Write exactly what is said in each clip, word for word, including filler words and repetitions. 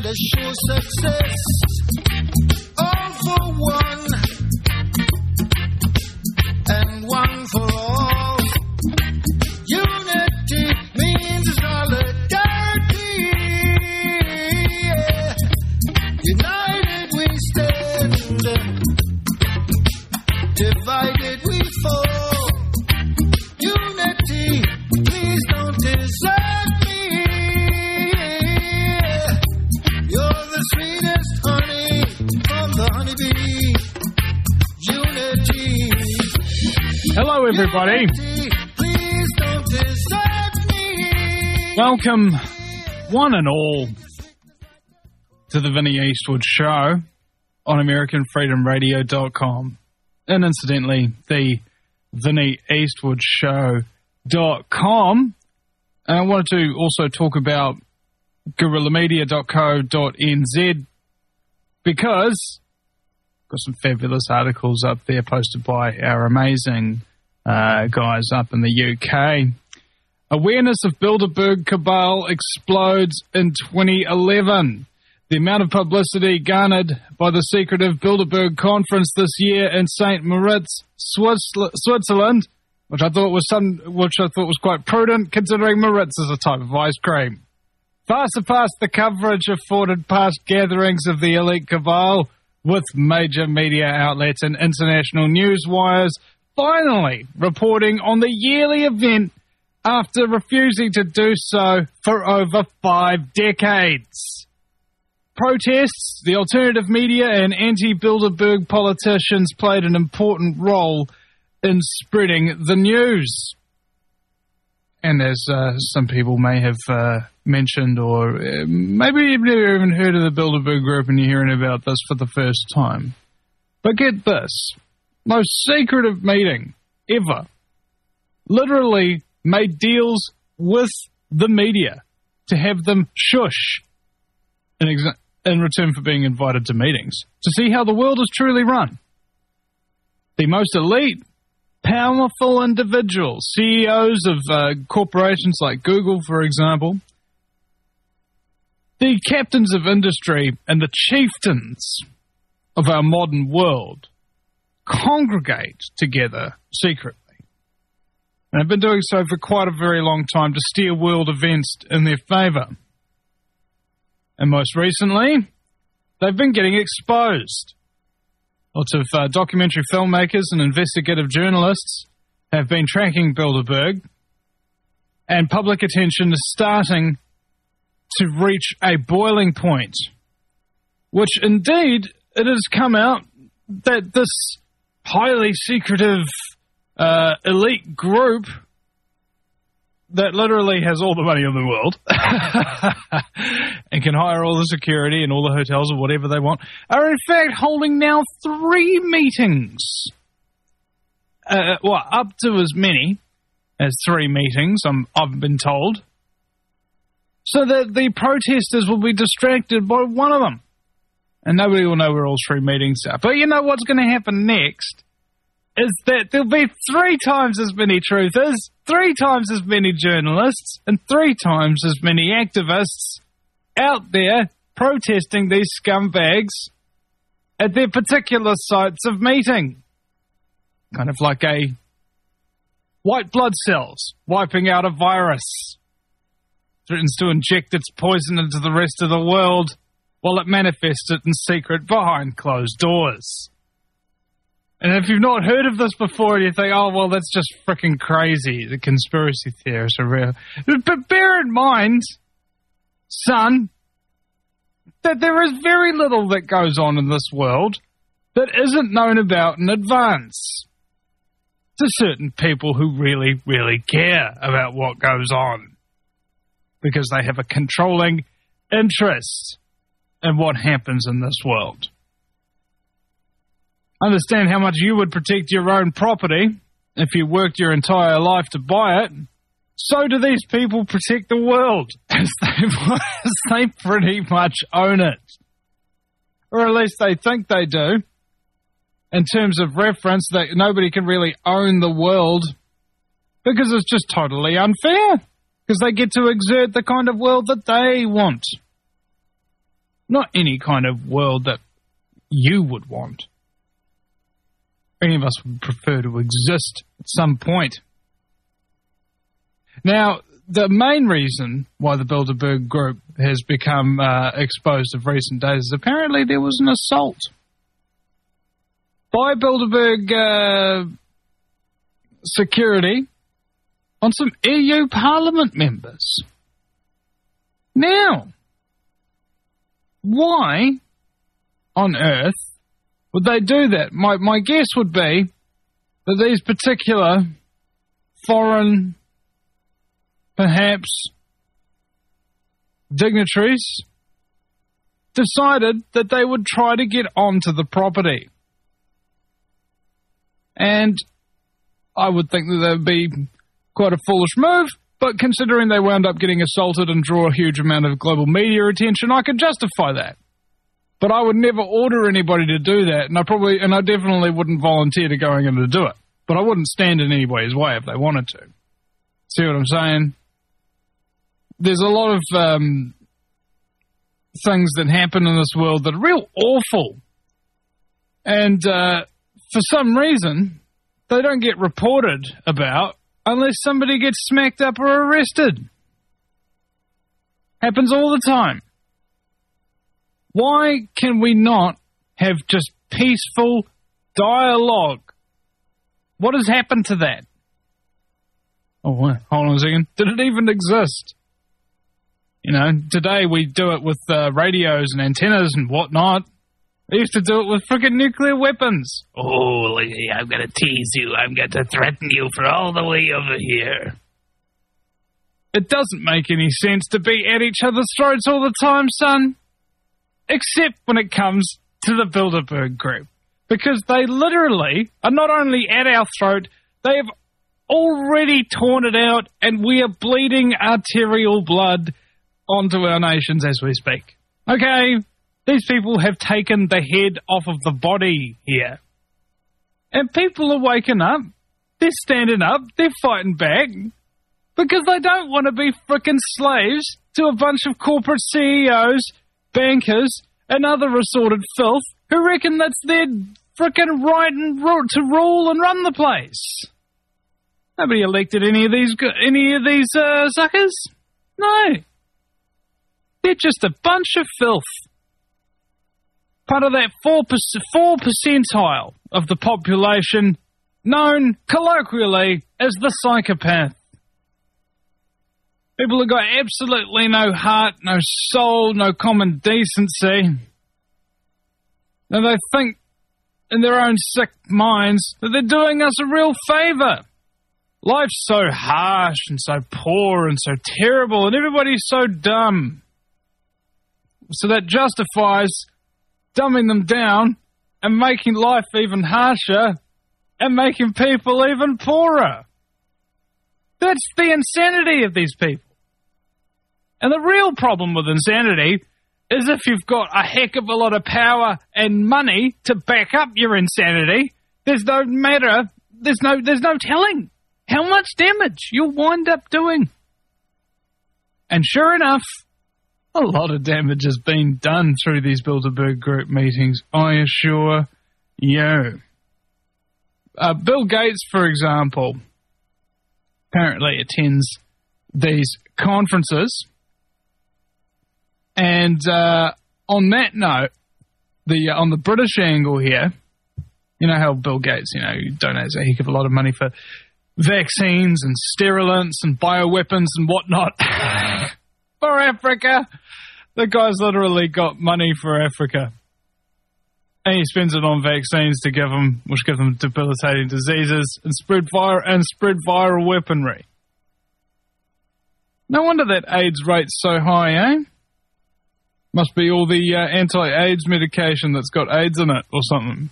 to show success. All for one, and one for all. Unity means solidarity. Yeah. United we stand, divided we fall. Unity, please don't desert me. You're the sweetest honey from the honeybee. Unity. Hello, everybody. Unity, please don't desert me. Welcome, one and all, to the Vinnie Eastwood Show on American Freedom Radio dot com. And incidentally, the Vinnie Eastwood Show dot com. And I wanted to also talk about guerrilla media dot co dot n z because I've got some fabulous articles up there posted by our amazing uh, guys up in the U K. Awareness of Bilderberg cabal explodes in twenty eleven. The amount of publicity garnered by the secretive Bilderberg conference this year in Saint Moritz, Switzerland, which I thought was some, which I thought was quite prudent, considering Moritz is a type of ice cream, far surpassed the coverage afforded past gatherings of the elite cabal, with major media outlets and international news wires finally reporting on the yearly event after refusing to do so for over five decades. Protests, the alternative media, and anti-Bilderberg politicians played an important role in spreading the news. And as uh, some people may have uh, mentioned, or uh, maybe you've never even heard of the Bilderberg Group and you're hearing about this for the first time. But get this, most secretive meeting ever literally made deals with the media to have them shush in, exa- in return for being invited to meetings to see how the world is truly run. The most elite, powerful individuals, C E Os of uh, corporations like Google, for example, the captains of industry and the chieftains of our modern world congregate together secretly. And have been doing so for quite a very long time to steer world events in their favour. And most recently, they've been getting exposed. Lots of uh, documentary filmmakers and investigative journalists have been tracking Bilderberg, and public attention is starting to reach a boiling point, which indeed it has come out that this highly secretive uh, elite group that literally has all the money in the world and can hire all the security and all the hotels or whatever they want, are in fact holding now three meetings. Uh, well, up to as many as three meetings, I'm, I've been told, so that the protesters will be distracted by one of them. And nobody will know where all three meetings are. But you know what's going to happen next? Is that there'll be three times as many truthers, three times as many journalists, and three times as many activists out there protesting these scumbags at their particular sites of meeting. Kind of like a white blood cells wiping out a virus. Threatens to inject its poison into the rest of the world while it manifests it in secret behind closed doors. And if you've not heard of this before and you think, oh, well, that's just freaking crazy, the conspiracy theorists are real. But bear in mind, son, that there is very little that goes on in this world that isn't known about in advance to certain people who really, really care about what goes on, because they have a controlling interest in what happens in this world. Understand how much you would protect your own property if you worked your entire life to buy it. So do these people protect the world, as they, as they pretty much own it. Or at least they think they do. In terms of reference, that nobody can really own the world because it's just totally unfair. Because they get to exert the kind of world that they want. Not any kind of world that you would want. Any of us would prefer to exist at some point. Now, the main reason why the Bilderberg Group has become uh, exposed of recent days is apparently there was an assault by Bilderberg uh, security on some E U Parliament members. Now, why on earth would they do that? My my guess would be that these particular foreign, perhaps, dignitaries decided that they would try to get onto the property. And I would think that that would be quite a foolish move, but considering they wound up getting assaulted and draw a huge amount of global media attention, I could justify that. But I would never order anybody to do that, and I probably, and I definitely wouldn't volunteer to going in to do it. But I wouldn't stand in anybody's way if they wanted to. See what I'm saying? There's a lot of um, things that happen in this world that are real awful. And uh, for some reason, they don't get reported about unless somebody gets smacked up or arrested. Happens all the time. Why can we not have just peaceful dialogue? What has happened to that? Oh, hold on a second. Did it even exist? You know, today we do it with uh, radios and antennas and whatnot. They used to do it with frickin' nuclear weapons. Oh, lady, I'm going to tease you. I'm going to threaten you for all the way over here. It doesn't make any sense to be at each other's throats all the time, son. Except when it comes to the Bilderberg Group. Because they literally are not only at our throat, they have already torn it out, and we are bleeding arterial blood onto our nations as we speak. Okay? These people have taken the head off of the body here. And people are waking up. They're standing up. They're fighting back. Because they don't want to be frickin' slaves to a bunch of corporate C E Os, bankers, and other assorted filth who reckon that's their frickin' right and ru- to rule and run the place. Nobody elected any of these any of these uh, suckers. No. They're just a bunch of filth. Part of that four percent, four percentile of the population known colloquially as the psychopath. People have got absolutely no heart, no soul, no common decency. And they think in their own sick minds that they're doing us a real favour. Life's so harsh and so poor and so terrible and everybody's so dumb. So that justifies dumbing them down and making life even harsher and making people even poorer. That's the insanity of these people. And the real problem with insanity is if you've got a heck of a lot of power and money to back up your insanity, there's no matter, there's no, there's no telling how much damage you'll wind up doing. And sure enough, a lot of damage has been done through these Bilderberg Group meetings, I assure you. Uh, Bill Gates, for example, apparently attends these conferences. And uh, on that note, the uh, on the British angle here, you know how Bill Gates, you know, donates a heck of a lot of money for vaccines and sterilants and bioweapons and whatnot for Africa. The guy's literally got money for Africa. And he spends it on vaccines to give them, which give them debilitating diseases and spread vir- and spread viral weaponry. No wonder that AIDS rate's so high, eh? Must be all the uh, anti-AIDS medication that's got AIDS in it or something.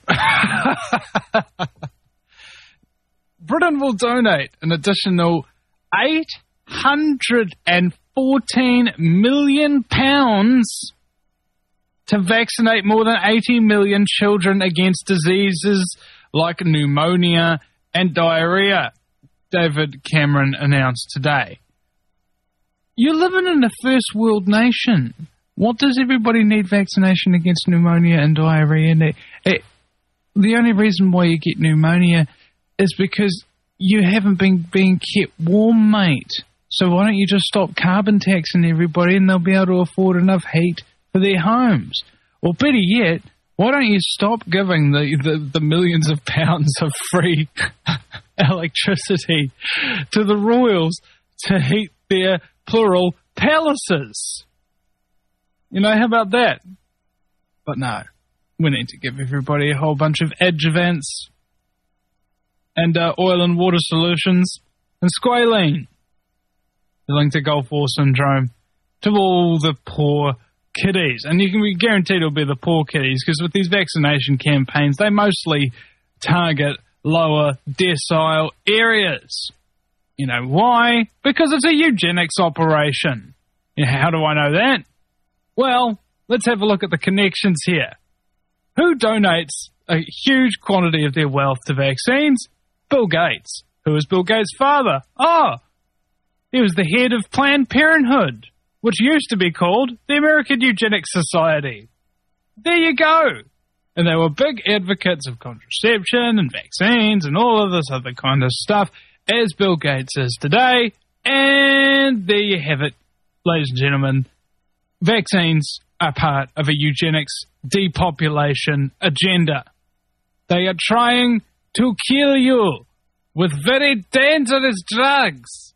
Britain will donate an additional eight hundred fourteen million pounds to vaccinate more than eighty million children against diseases like pneumonia and diarrhea, David Cameron announced today. You're living in a first world nation. What does everybody need vaccination against pneumonia and diarrhea? And it, it, the only reason why you get pneumonia is because you haven't been being kept warm, mate. So why don't you just stop carbon taxing everybody and they'll be able to afford enough heat for their homes? Or better yet, why don't you stop giving the, the, the millions of pounds of free electricity to the royals to heat their plural palaces? You know, how about that? But no, we need to give everybody a whole bunch of adjuvants and uh, oil and water solutions and squalene, linked to Gulf War syndrome, to all the poor kiddies. And you can be guaranteed it'll be the poor kiddies, because with these vaccination campaigns, they mostly target lower decile areas. You know why? Because it's a eugenics operation. You know, how do I know that? Well, let's have a look at the connections here. Who donates a huge quantity of their wealth to vaccines? Bill Gates. Who is Bill Gates' father? Oh, he was the head of Planned Parenthood, which used to be called the American Eugenics Society. There you go. And they were big advocates of contraception and vaccines and all of this other kind of stuff, as Bill Gates is today. And there you have it, ladies and gentlemen. Vaccines are part of a eugenics depopulation agenda. They are trying to kill you with very dangerous drugs.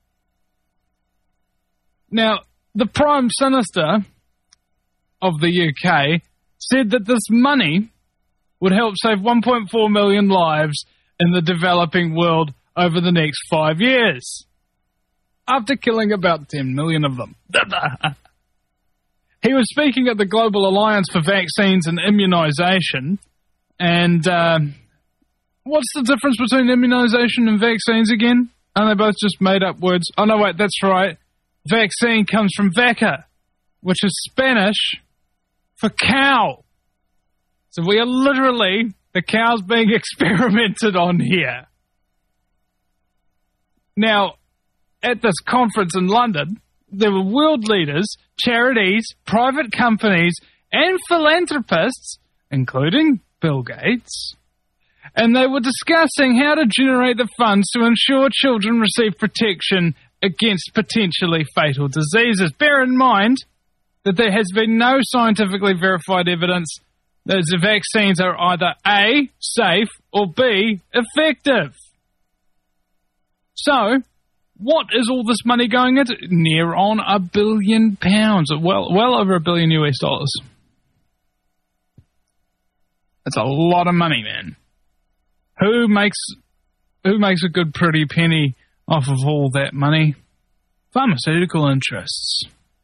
Now, the Prime Minister of the U K said that this money would help save one point four million lives in the developing world over the next five years, after killing about ten million of them. He was speaking at the Global Alliance for Vaccines and Immunisation, and uh, what's the difference between immunisation and vaccines again? Aren't they both just made-up words? Oh, no, wait, that's right. Vaccine comes from vaca, which is Spanish for cow. So we are literally the cows being experimented on here. Now, at this conference in London, there were world leaders, charities, private companies, and philanthropists, including Bill Gates, and they were discussing how to generate the funds to ensure children receive protection against potentially fatal diseases. Bear in mind that there has been no scientifically verified evidence that the vaccines are either A, safe, or B, effective. So, what is all this money going into? Near on a billion pounds, well, well over a billion U S dollars. That's a lot of money, man. Who makes who makes a good pretty penny off of all that money? Pharmaceutical interests.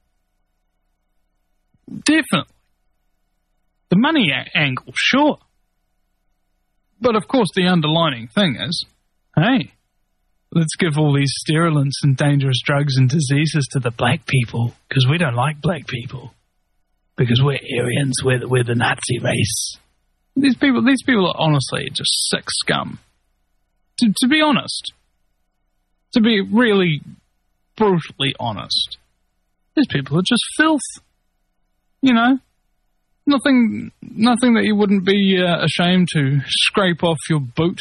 Definitely. The money a- angle, sure. But of course the underlining thing is, hey, let's give all these stimulants and dangerous drugs and diseases to the black people, because we don't like black people. Because we're Aryans, we're the, we're the Nazi race. These people, these people are honestly just sick scum. To, to be honest, to be really brutally honest, these people are just filth. You know, nothing, nothing that you wouldn't be uh, ashamed to scrape off your boot.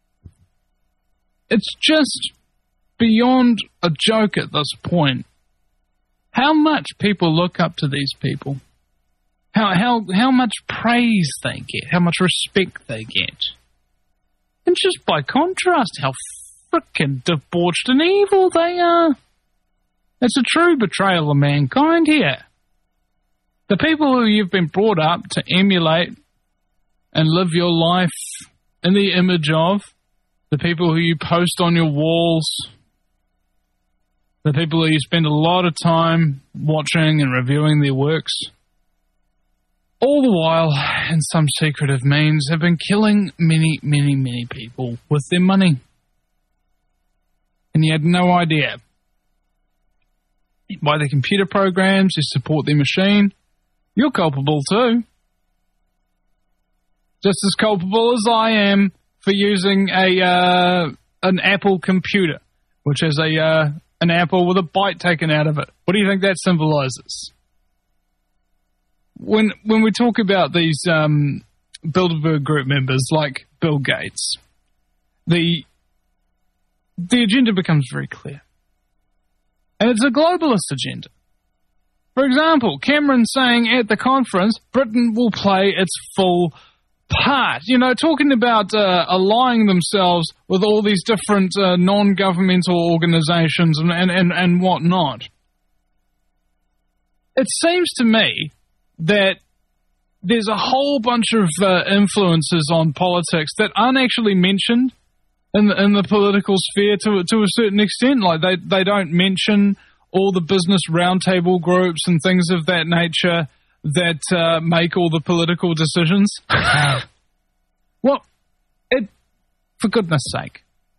It's just beyond a joke at this point how much people look up to these people. How how how much praise they get, how much respect they get. And just by contrast, how frickin' debauched and evil they are. It's a true betrayal of mankind here. The people who you've been brought up to emulate and live your life in the image of, the people who you post on your walls, the people who you spend a lot of time watching and reviewing their works, all the while, in some secretive means, have been killing many, many, many people with their money. And you had no idea. You buy the computer programs, you support their machine, you're culpable too. Just as culpable as I am for using a uh, an Apple computer, which is a uh, an apple with a bite taken out of it. What do you think that symbolizes? when when we talk about these um, Bilderberg Group members like Bill Gates, the the agenda becomes very clear. And it's a globalist agenda. For example, Cameron saying at the conference, Britain will play its full part. You know, talking about uh, allying themselves with all these different uh, non-governmental organizations and, and, and, and whatnot. It seems to me that there's a whole bunch of uh, influences on politics that aren't actually mentioned in the, in the political sphere to to a certain extent. Like they, they don't mention all the business roundtable groups and things of that nature that uh, make all the political decisions. Well, it, for goodness sake,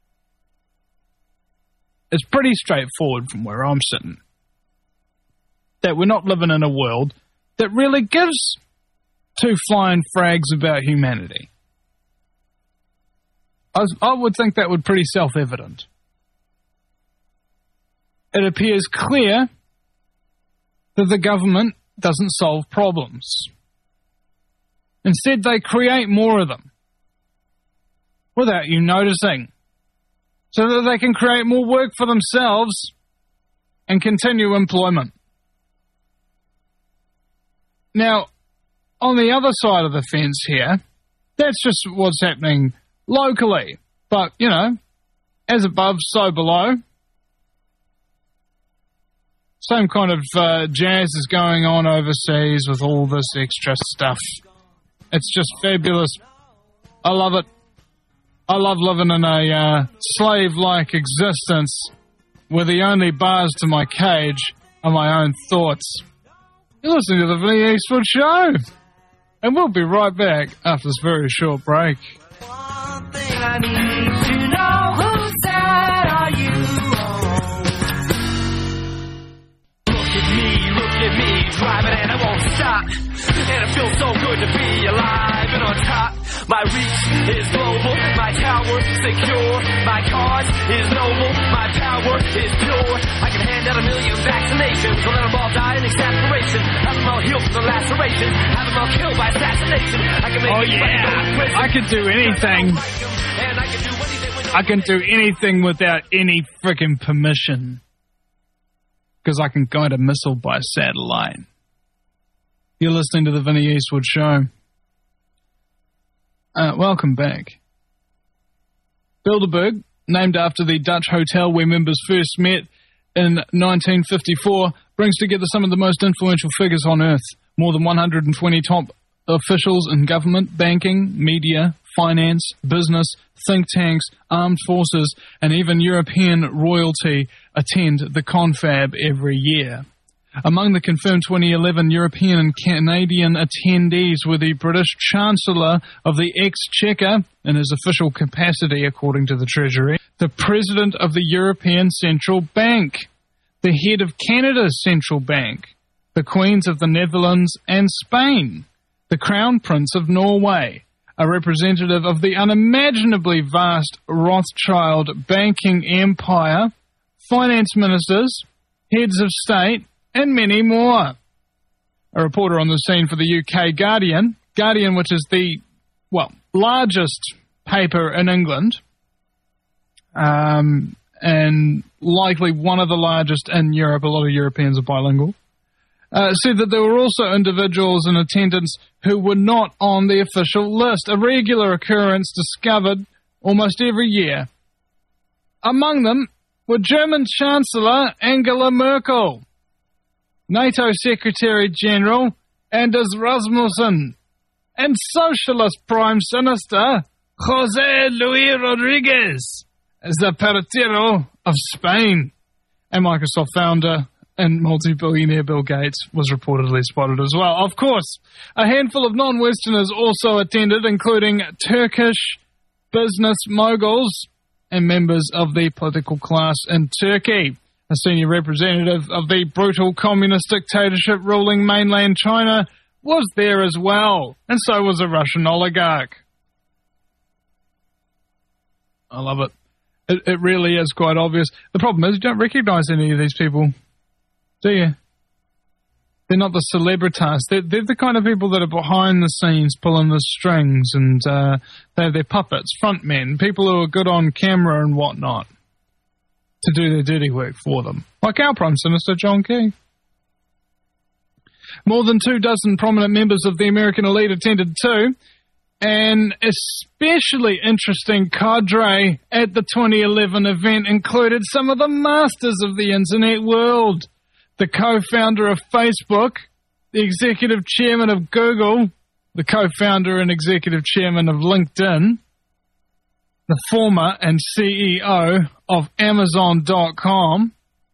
it's pretty straightforward from where I'm sitting that we're not living in a world that really gives two flying frags about humanity. I, was, I would think that would be pretty self-evident. It appears clear that the government doesn't solve problems. Instead, they create more of them without you noticing, so that they can create more work for themselves and continue employment. Now, on the other side of the fence here, that's just what's happening locally. But, you know, as above, so below. Same kind of uh, jazz is going on overseas with all this extra stuff. It's just fabulous. I love it. I love living in a uh, slave-like existence where the only bars to my cage are my own thoughts. You're listening to the Vinny Eastwood Show. And we'll be right back after this very short break. One thing I need to know, whose side are you on? Look at me, look at me, driving and I won't stop. And it feels so good to be alive and on top. My reach is global, my tower secure. My cause is noble, my power is pure. I can hand out a million vaccinations, so let them all die in exasperation. Have them all healed from the lacerations, have them all killed by assassination. I can make Oh yeah, I could do anything. I can do anything without any freaking permission. Because I can guide a missile by satellite. You're listening to the Vinny Eastwood Show. Uh, welcome back. Bilderberg, named after the Dutch hotel where members first met in nineteen fifty-four, brings together some of the most influential figures on Earth. More than one hundred twenty top officials in government, banking, media, finance, business, think tanks, armed forces, and even European royalty attend the confab every year. Among the confirmed twenty eleven European and Canadian attendees were the British Chancellor of the Exchequer in his official capacity, according to the Treasury, the President of the European Central Bank, the head of Canada's Central Bank, the Queens of the Netherlands and Spain, the Crown Prince of Norway, a representative of the unimaginably vast Rothschild banking empire, finance ministers, heads of state, and many more. A reporter on the scene for the U K Guardian, Guardian, which is the, well, largest paper in England, um, and likely one of the largest in Europe, a lot of Europeans are bilingual, uh, said that there were also individuals in attendance who were not on the official list, a regular occurrence discovered almost every year. Among them were German Chancellor Angela Merkel, NATO Secretary-General Anders Rasmussen, and Socialist Prime Minister José Luis Rodríguez Zapatero of Spain. And Microsoft founder and multi-billionaire Bill Gates was reportedly spotted as well. Of course, a handful of non-Westerners also attended, including Turkish business moguls and members of the political class in Turkey. A senior representative of the brutal communist dictatorship ruling mainland China was there as well, and so was a Russian oligarch. I love it. It, it really is quite obvious. The problem is you don't recognize any of these people, do you? They're not the celebritas. They're, they're the kind of people that are behind the scenes pulling the strings, and uh, they're their puppets, frontmen, people who are good on camera and whatnot to do their dirty work for them. Like our Prime Minister, John Key. More than two dozen prominent members of the American elite attended too. An especially interesting cadre at the twenty eleven event included some of the masters of the internet world. The co-founder of Facebook, the executive chairman of Google, the co-founder and executive chairman of LinkedIn, the former and C E O of Amazon dot com,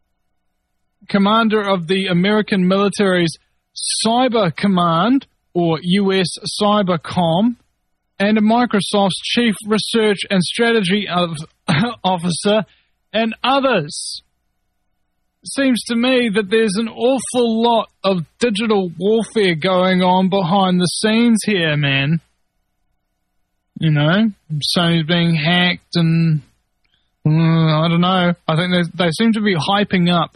commander of the American military's Cyber Command, or U S Cybercom, and Microsoft's chief research and strategy of, officer, and others. Seems to me that there's an awful lot of digital warfare going on behind the scenes here, man. You know, Sony's being hacked and uh, I don't know. I think they, they seem to be hyping up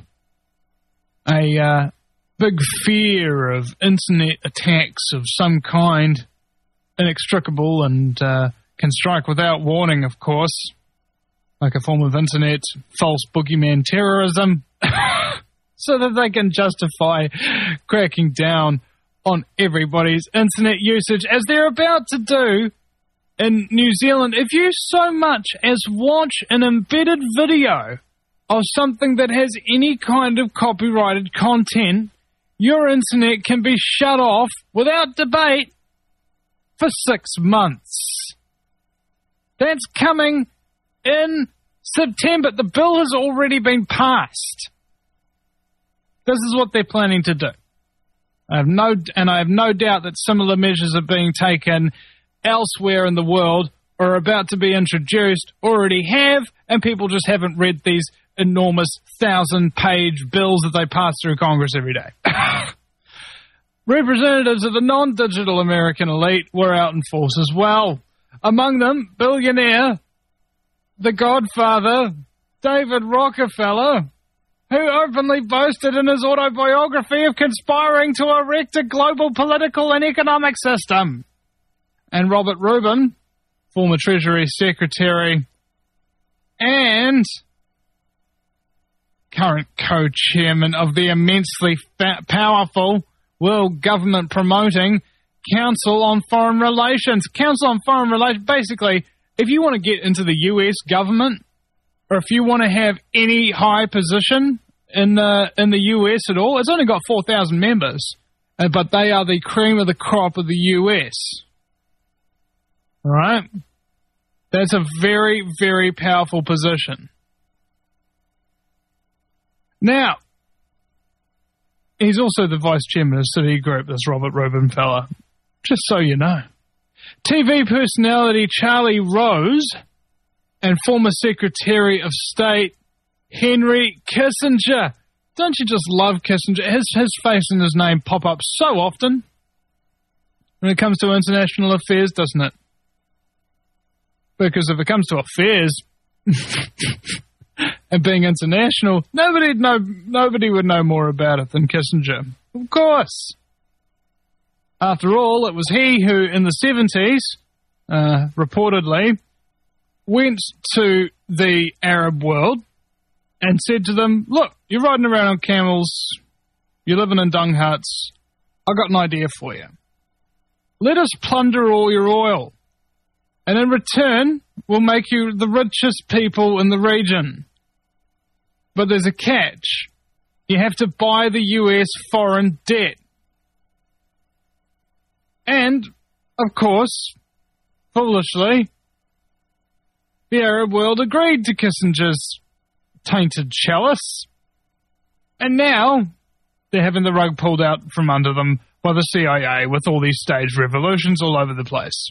a uh, big fear of internet attacks of some kind, inextricable and uh, can strike without warning, of course, like a form of internet false boogeyman terrorism, so that they can justify cracking down on everybody's internet usage, as they're about to do in New Zealand. If you so much as watch an embedded video of something that has any kind of copyrighted content, your internet can be shut off without debate for six months. That's coming in September. The bill has already been passed. This is what they're planning to do. I have no, and I have no doubt that similar measures are being taken elsewhere in the world, or are about to be introduced, already have, and people just haven't read these enormous thousand-page bills that they pass through Congress every day. Representatives of the non-digital American elite were out in force as well. Among them, billionaire, the Godfather, David Rockefeller, who openly boasted in his autobiography of conspiring to erect a global political and economic system. And Robert Rubin, former Treasury Secretary and current co-chairman of the immensely fa- powerful World Government Promoting Council on Foreign Relations. Council on Foreign Relations, basically, if you want to get into the U S government, or if you want to have any high position in the in the U S at all, it's only got four thousand members, uh, but they are the cream of the crop of the U S. All right? That's a very, very powerful position. Now, he's also the vice chairman of Citigroup, this Robert Rubin fella, just so you know. T V personality Charlie Rose and former Secretary of State Henry Kissinger. Don't you just love Kissinger? His, his face and his name pop up so often when it comes to international affairs, doesn't it? Because if it comes to affairs and being international, nobody'd know, nobody would know more about it than Kissinger. Of course. After all, it was he who, in the seventies, uh, reportedly, went to the Arab world and said to them, look, you're riding around on camels, you're living in dung huts, I've got an idea for you. Let us plunder all your oil, and in return, we'll make you the richest people in the region. But there's a catch. You have to buy the U S foreign debt. And, of course, foolishly, the Arab world agreed to Kissinger's tainted chalice. And now they're having the rug pulled out from under them by the C I A with all these staged revolutions all over the place.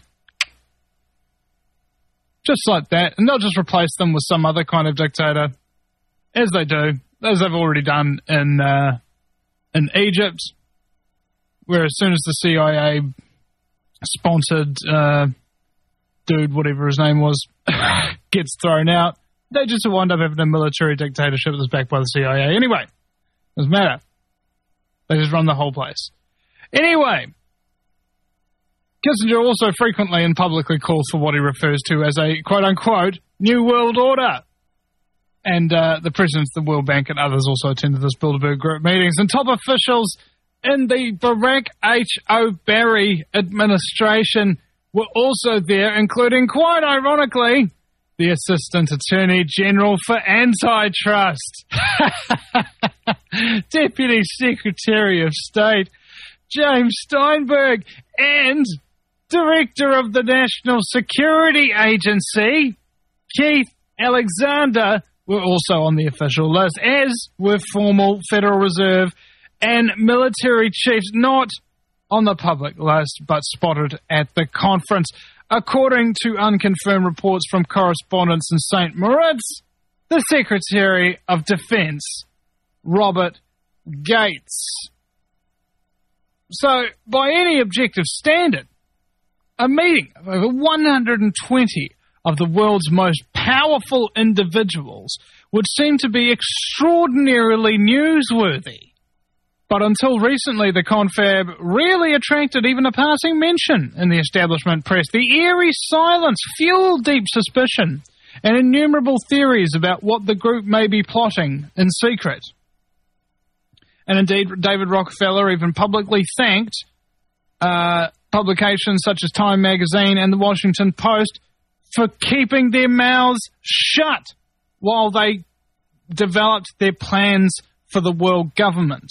Just like that. And they'll just replace them with some other kind of dictator, as they do, as they've already done in uh, in Egypt, where as soon as the C I A sponsored uh, dude, whatever his name was, gets thrown out, they just wind up having a military dictatorship that's backed by the C I A. Anyway, doesn't matter. They just run the whole place. Anyway, Kissinger also frequently and publicly calls for what he refers to as a quote-unquote New World Order. And uh, the presidents of the World Bank and others also attended this Bilderberg Group meetings. And top officials in the Barack H. Obama administration were also there, including, quite ironically, the Assistant Attorney General for Antitrust, Deputy Secretary of State James Steinberg, and Director of the National Security Agency Keith Alexander were also on the official list, as were formal Federal Reserve and military chiefs, not on the public list, but spotted at the conference. According to unconfirmed reports from correspondents in Saint Moritz, the Secretary of Defense, Robert Gates. So, by any objective standard, a meeting of over one hundred twenty of the world's most powerful individuals would seem to be extraordinarily newsworthy. But until recently, the confab rarely attracted even a passing mention in the establishment press. The eerie silence fueled deep suspicion and innumerable theories about what the group may be plotting in secret. And indeed, David Rockefeller even publicly thanked uh, publications such as Time magazine and the Washington Post for keeping their mouths shut while they developed their plans for the world government.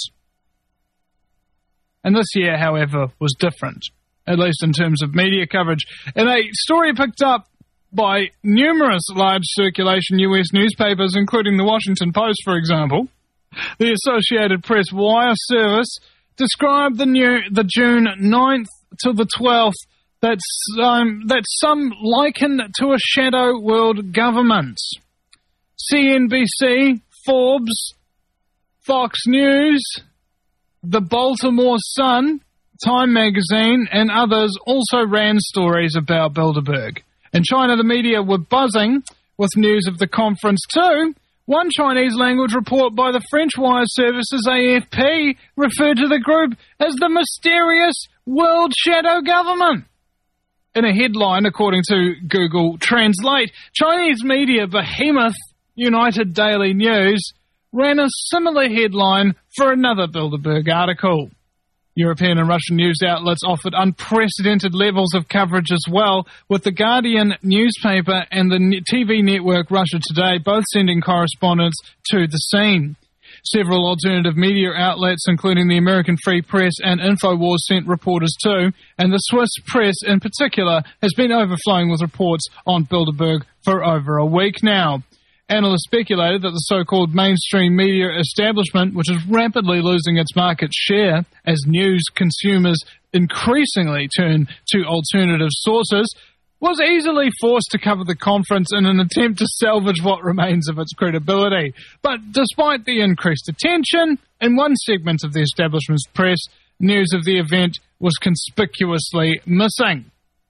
And this year, however, was different, at least in terms of media coverage. In a story picked up by numerous large circulation U S newspapers, including the Washington Post, for example, the Associated Press wire service described the new the June ninth to the twelfth that um, that some liken to a shadow world government. C N B C, Forbes, Fox News, the Baltimore Sun, Time magazine, and others also ran stories about Bilderberg. In China, the media were buzzing with news of the conference too. One Chinese-language report by the French wire services A F P referred to the group as the mysterious World Shadow Government. In a headline, according to Google Translate, Chinese media behemoth United Daily News ran a similar headline for another Bilderberg article. European and Russian news outlets offered unprecedented levels of coverage as well, with the Guardian newspaper and the T V network Russia Today both sending correspondents to the scene. Several alternative media outlets, including the American Free Press and InfoWars, sent reporters too, and the Swiss press in particular has been overflowing with reports on Bilderberg for over a week now. Analysts speculated that the so-called mainstream media establishment, which is rapidly losing its market share as news consumers increasingly turn to alternative sources, was easily forced to cover the conference in an attempt to salvage what remains of its credibility. But despite the increased attention, in one segment of the establishment's press, news of the event was conspicuously missing.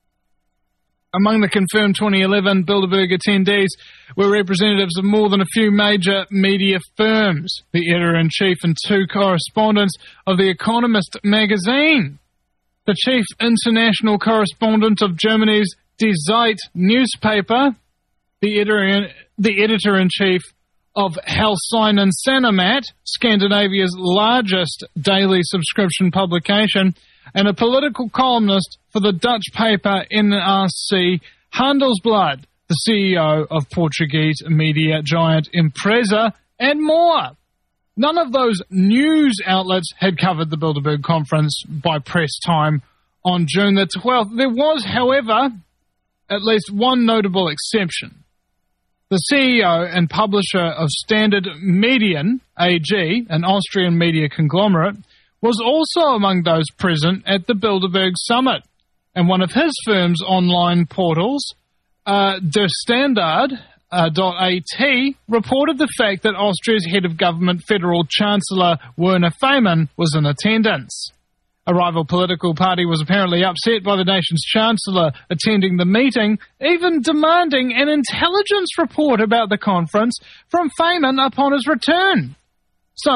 Among the confirmed twenty eleven Bilderberg attendees were representatives of more than a few major media firms, the editor-in-chief and two correspondents of The Economist magazine, the chief international correspondent of Germany's Die Zeit newspaper, the, editor, the editor-in-chief of Helsingin Sanomat, Scandinavia's largest daily subscription publication, and a political columnist for the Dutch paper N R C Handelsblad, the C E O of Portuguese media giant Empresa, and more. None of those news outlets had covered the Bilderberg conference by press time on June the twelfth. There was, however, at least one notable exception. The C E O and publisher of Standard Medien A G, an Austrian media conglomerate, was also among those present at the Bilderberg Summit. And one of his firm's online portals, uh, Der Standard dot A T, reported the fact that Austria's head of government, Federal Chancellor Werner Faymann, was in attendance. A rival political party was apparently upset by the nation's chancellor attending the meeting, even demanding an intelligence report about the conference from Faymann upon his return. So,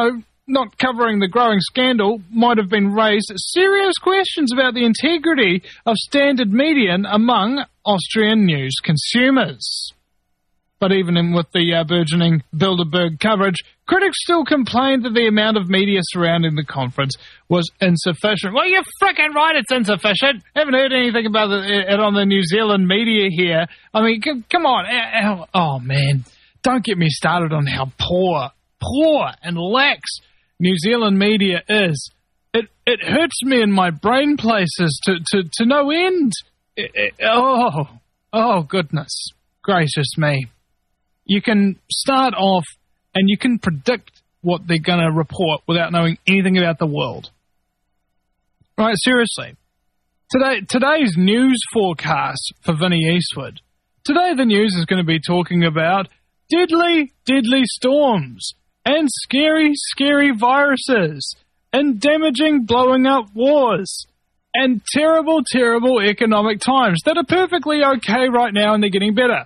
not covering the growing scandal might have been raised serious questions about the integrity of standard media among Austrian news consumers. But even in, with the uh, burgeoning Bilderberg coverage, critics still complained that the amount of media surrounding the conference was insufficient. Well, you're frickin' right, it's insufficient. Haven't heard anything about the, it on the New Zealand media here. I mean, c- come on. Oh, man. Don't get me started on how poor, poor and lax New Zealand media is. It it hurts me in my brain places to, to, to no end. It, it, oh, oh, goodness gracious me. You can start off and you can predict what they're going to report without knowing anything about the world. Right, seriously. Today, today's news forecast for Vinnie Eastwood. Today the news is going to be talking about deadly, deadly storms and scary, scary viruses and damaging, blowing up wars and terrible, terrible economic times that are perfectly okay right now and they're getting better.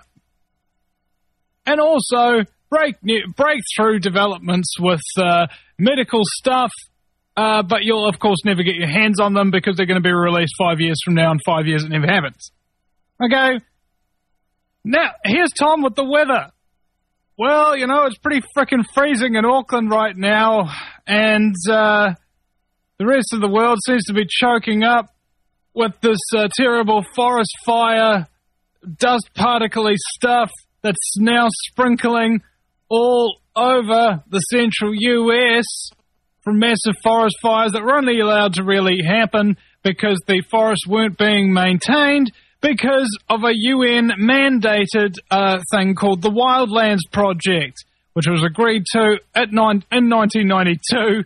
And also break, breakthrough developments with uh, medical stuff, uh, but you'll, of course, never get your hands on them because they're going to be released five years from now, and five years it never happens. Okay? Now, here's Tom with the weather. Well, you know, it's pretty frickin' freezing in Auckland right now, and uh, the rest of the world seems to be choking up with this uh, terrible forest fire, dust particle-y stuff that's now sprinkling all over the central U S from massive forest fires that were only allowed to really happen because the forests weren't being maintained because of a U N-mandated uh, thing called the Wildlands Project, which was agreed to at nine, in nineteen ninety-two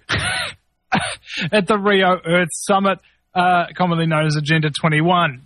at the Rio Earth Summit, uh, commonly known as Agenda twenty-one.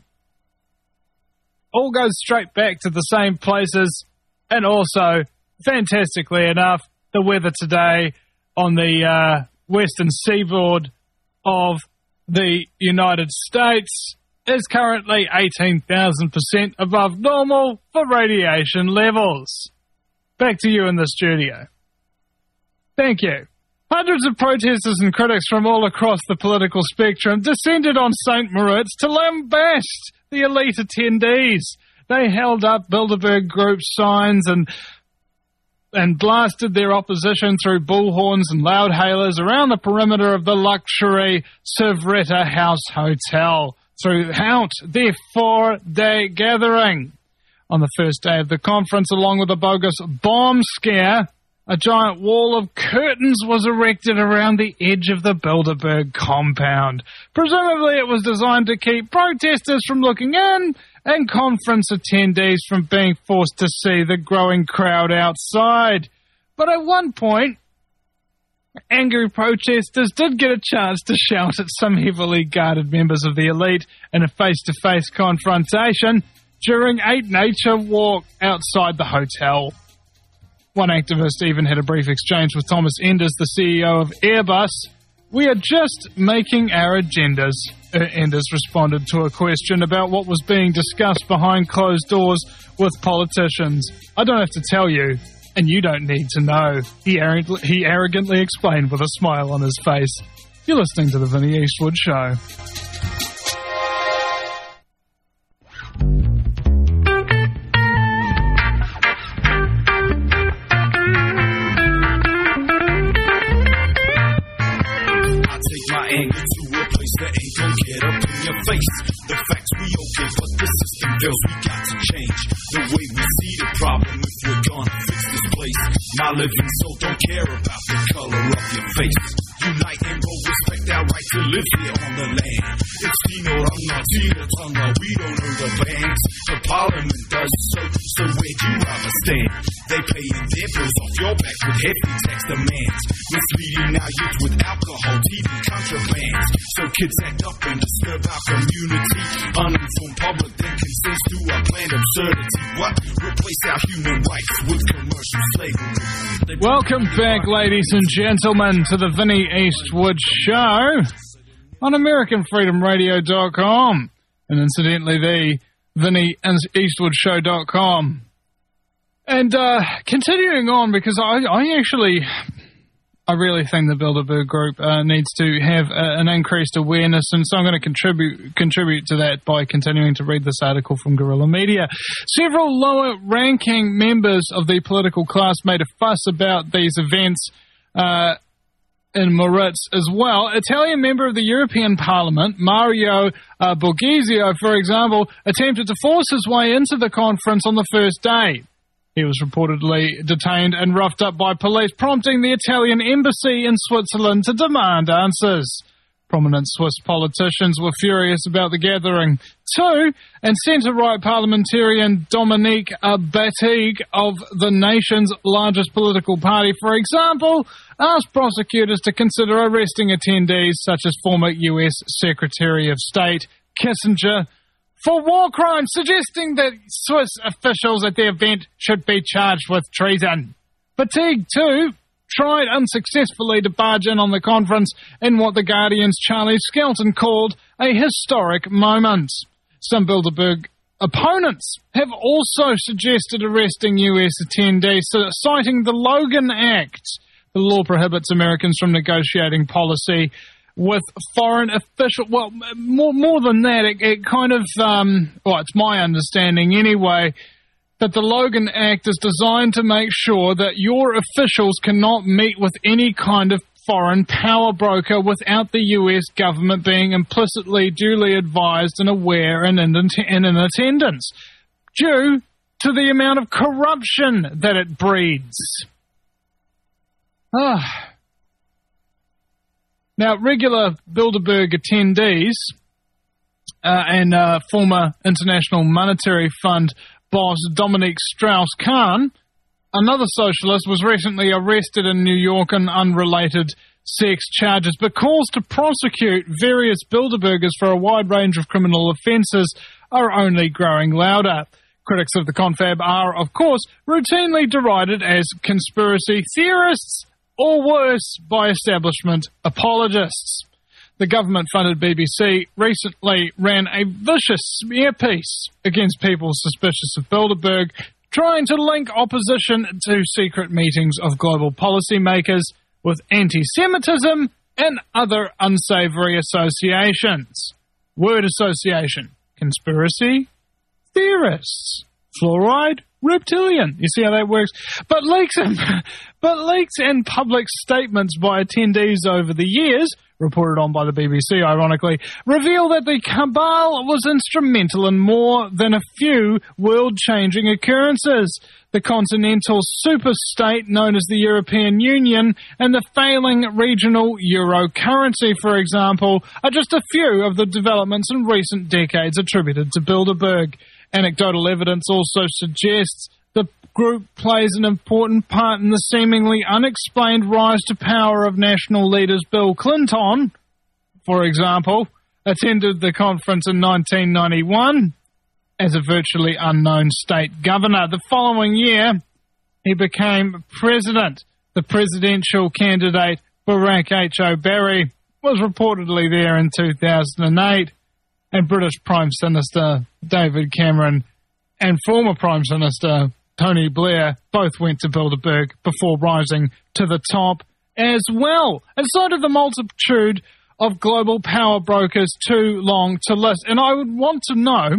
All goes straight back to the same places, and also, fantastically enough, the weather today on the uh, western seaboard of the United States is currently eighteen thousand percent above normal for radiation levels. Back to you in the studio. Thank you. Hundreds of protesters and critics from all across the political spectrum descended on Saint Moritz to lambast the elite attendees. They held up Bilderberg Group signs and and blasted their opposition through bullhorns and loudhailers around the perimeter of the luxury Cervetta House Hotel throughout their four-day gathering. On the first day of the conference, along with a bogus bomb scare, a giant wall of curtains was erected around the edge of the Bilderberg compound. Presumably it was designed to keep protesters from looking in and conference attendees from being forced to see the growing crowd outside. But at one point, angry protesters did get a chance to shout at some heavily guarded members of the elite in a face-to-face confrontation during a nature walk outside the hotel. One activist even had a brief exchange with Thomas Enders, the C E O of Airbus. "We are just making our agendas," Enders responded to a question about what was being discussed behind closed doors with politicians. "I don't have to tell you, and you don't need to know," he, arrogantly, he arrogantly explained with a smile on his face. You're listening to The Vinnie Eastwood Show. The facts we okay, but the system fails, we got to change the way we see the problem if we're gonna fix this place. My living soul don't care about the color of your face. Unite and go respect our right to live here on the land. It's Tino Ranga, Tina Tonga, we don't earn the banks. The parliament does so, so where do you have a stand? They paying their bills off your back with heavy tax demands. Misleading our youth with alcohol, T V contrabands. So kids act up and disturb our community. Uninformed public then consents to our planned absurdity. What? Replace our human rights with commercial slavery. Welcome back, ladies and gentlemen, to the Vinnie Eastwood Show on American Freedom Radio dot com and incidentally the Vinnie Eastwood Show dot com. And uh, continuing on, because I, I actually I really think the Bilderberg Group uh, needs to have uh, an increased awareness, and so I'm going to contribute contribute to that by continuing to read this article from Guerrilla Media. Several lower-ranking members of the political class made a fuss about these events uh, in Moritz as well. Italian member of the European Parliament, Mario uh, Borghezio, for example, attempted to force his way into the conference on the first day. He was reportedly detained and roughed up by police, prompting the Italian embassy in Switzerland to demand answers. Prominent Swiss politicians were furious about the gathering too, and centre-right parliamentarian Dominique Batig of the nation's largest political party, for example, asked prosecutors to consider arresting attendees such as former U S Secretary of State Kissinger for war crimes, suggesting that Swiss officials at the event should be charged with treason. Batig, too, tried unsuccessfully to barge in on the conference in what The Guardian's Charlie Skelton called a historic moment. Some Bilderberg opponents have also suggested arresting U S attendees, citing the Logan Act. The law prohibits Americans from negotiating policy with foreign officials. Well, more more than that, it, it kind of, um, well, it's my understanding anyway, that the Logan Act is designed to make sure that your officials cannot meet with any kind of foreign power broker without the U S government being implicitly duly advised and aware and in, and in attendance, due to the amount of corruption that it breeds. Ah. Now, regular Bilderberg attendees uh, and uh, former International Monetary Fund boss Dominique Strauss-Kahn, another socialist, was recently arrested in New York on unrelated sex charges, but calls to prosecute various Bilderbergers for a wide range of criminal offences are only growing louder. Critics of the confab are, of course, routinely derided as conspiracy theorists, or worse, by establishment apologists. The government-funded B B C recently ran a vicious smear piece against people suspicious of Bilderberg, trying to link opposition to secret meetings of global policymakers with anti-Semitism and other unsavoury associations. Word association: conspiracy, theorists, fluoride, reptilian. You see how that works? But leaks and, but leaks and public statements by attendees over the years, reported on by the B B C, ironically, reveal that the cabal was instrumental in more than a few world-changing occurrences. The continental super-state known as the European Union and the failing regional euro currency, for example, are just a few of the developments in recent decades attributed to Bilderberg. Anecdotal evidence also suggests the group plays an important part in the seemingly unexplained rise to power of national leaders. Bill Clinton, for example, attended the conference in nineteen ninety-one as a virtually unknown state governor. The following year, he became president. The presidential candidate, Barack H. Obama, was reportedly there in two thousand eight. And British Prime Minister David Cameron and former Prime Minister Tony Blair both went to Bilderberg before rising to the top as well. And so did the multitude of global power brokers, too long to list. And I would want to know,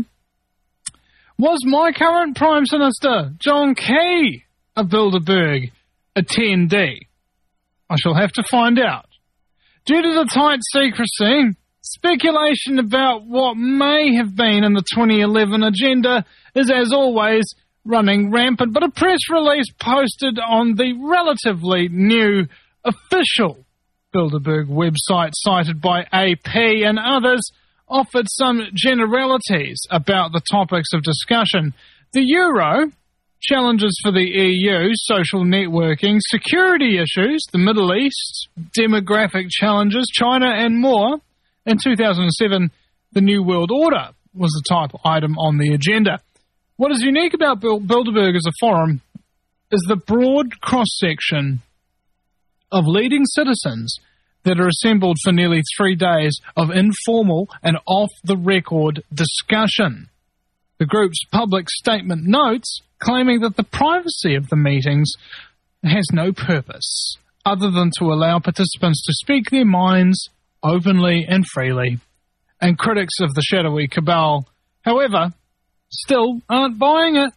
was my current Prime Minister, John Key, a Bilderberg attendee? I shall have to find out. Due to the tight secrecy, speculation about what may have been in the twenty eleven agenda is, as always, running rampant, but a press release posted on the relatively new official Bilderberg website, cited by A P and others, offered some generalities about the topics of discussion. The euro, challenges for the E U, social networking, security issues, the Middle East, demographic challenges, China and more. In two thousand seven, the New World Order was the type item on the agenda. What is unique about Bilderberg as a forum is the broad cross-section of leading citizens that are assembled for nearly three days of informal and off-the-record discussion. The group's public statement notes, claiming that the privacy of the meetings has no purpose other than to allow participants to speak their minds openly and freely. And critics of the shadowy cabal, however, still aren't buying it.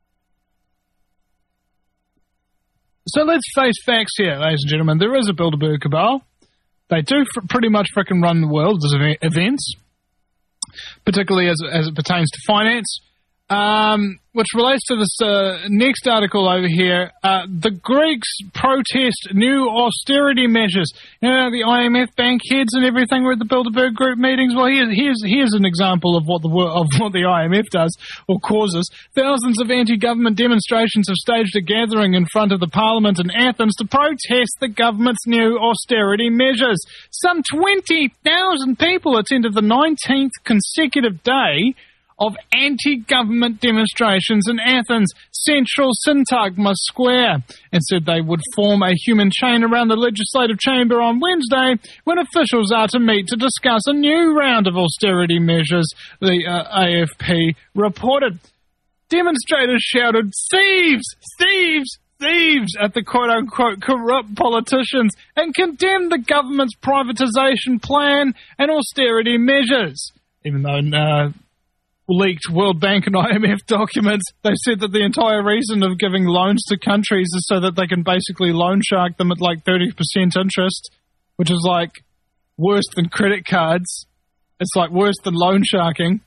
So let's face facts here, ladies and gentlemen. There is a Bilderberg cabal. They do fr- pretty much frickin' run the world as ev- events, particularly as, as it pertains to finance. Um, which relates to this uh, next article over here. Uh, the Greeks protest new austerity measures. You know, the I M F bank heads and everything were at the Bilderberg Group meetings. Well, here's here's here's an example of what the of what the I M F does or causes. Thousands of anti-government demonstrations have staged a gathering in front of the Parliament in Athens to protest the government's new austerity measures. Some twenty thousand people attended the nineteenth consecutive day of anti-government demonstrations in Athens' central Syntagma Square, and said they would form a human chain around the legislative chamber on Wednesday when officials are to meet to discuss a new round of austerity measures, the uh, A F P reported. Demonstrators shouted, "Thieves! Thieves! Thieves!" at the quote-unquote corrupt politicians and condemned the government's privatisation plan and austerity measures. Even though uh, leaked World Bank and I M F documents, they said that the entire reason of giving loans to countries is so that they can basically loan shark them at like thirty percent interest, which is like worse than credit cards. It's like worse than loan sharking.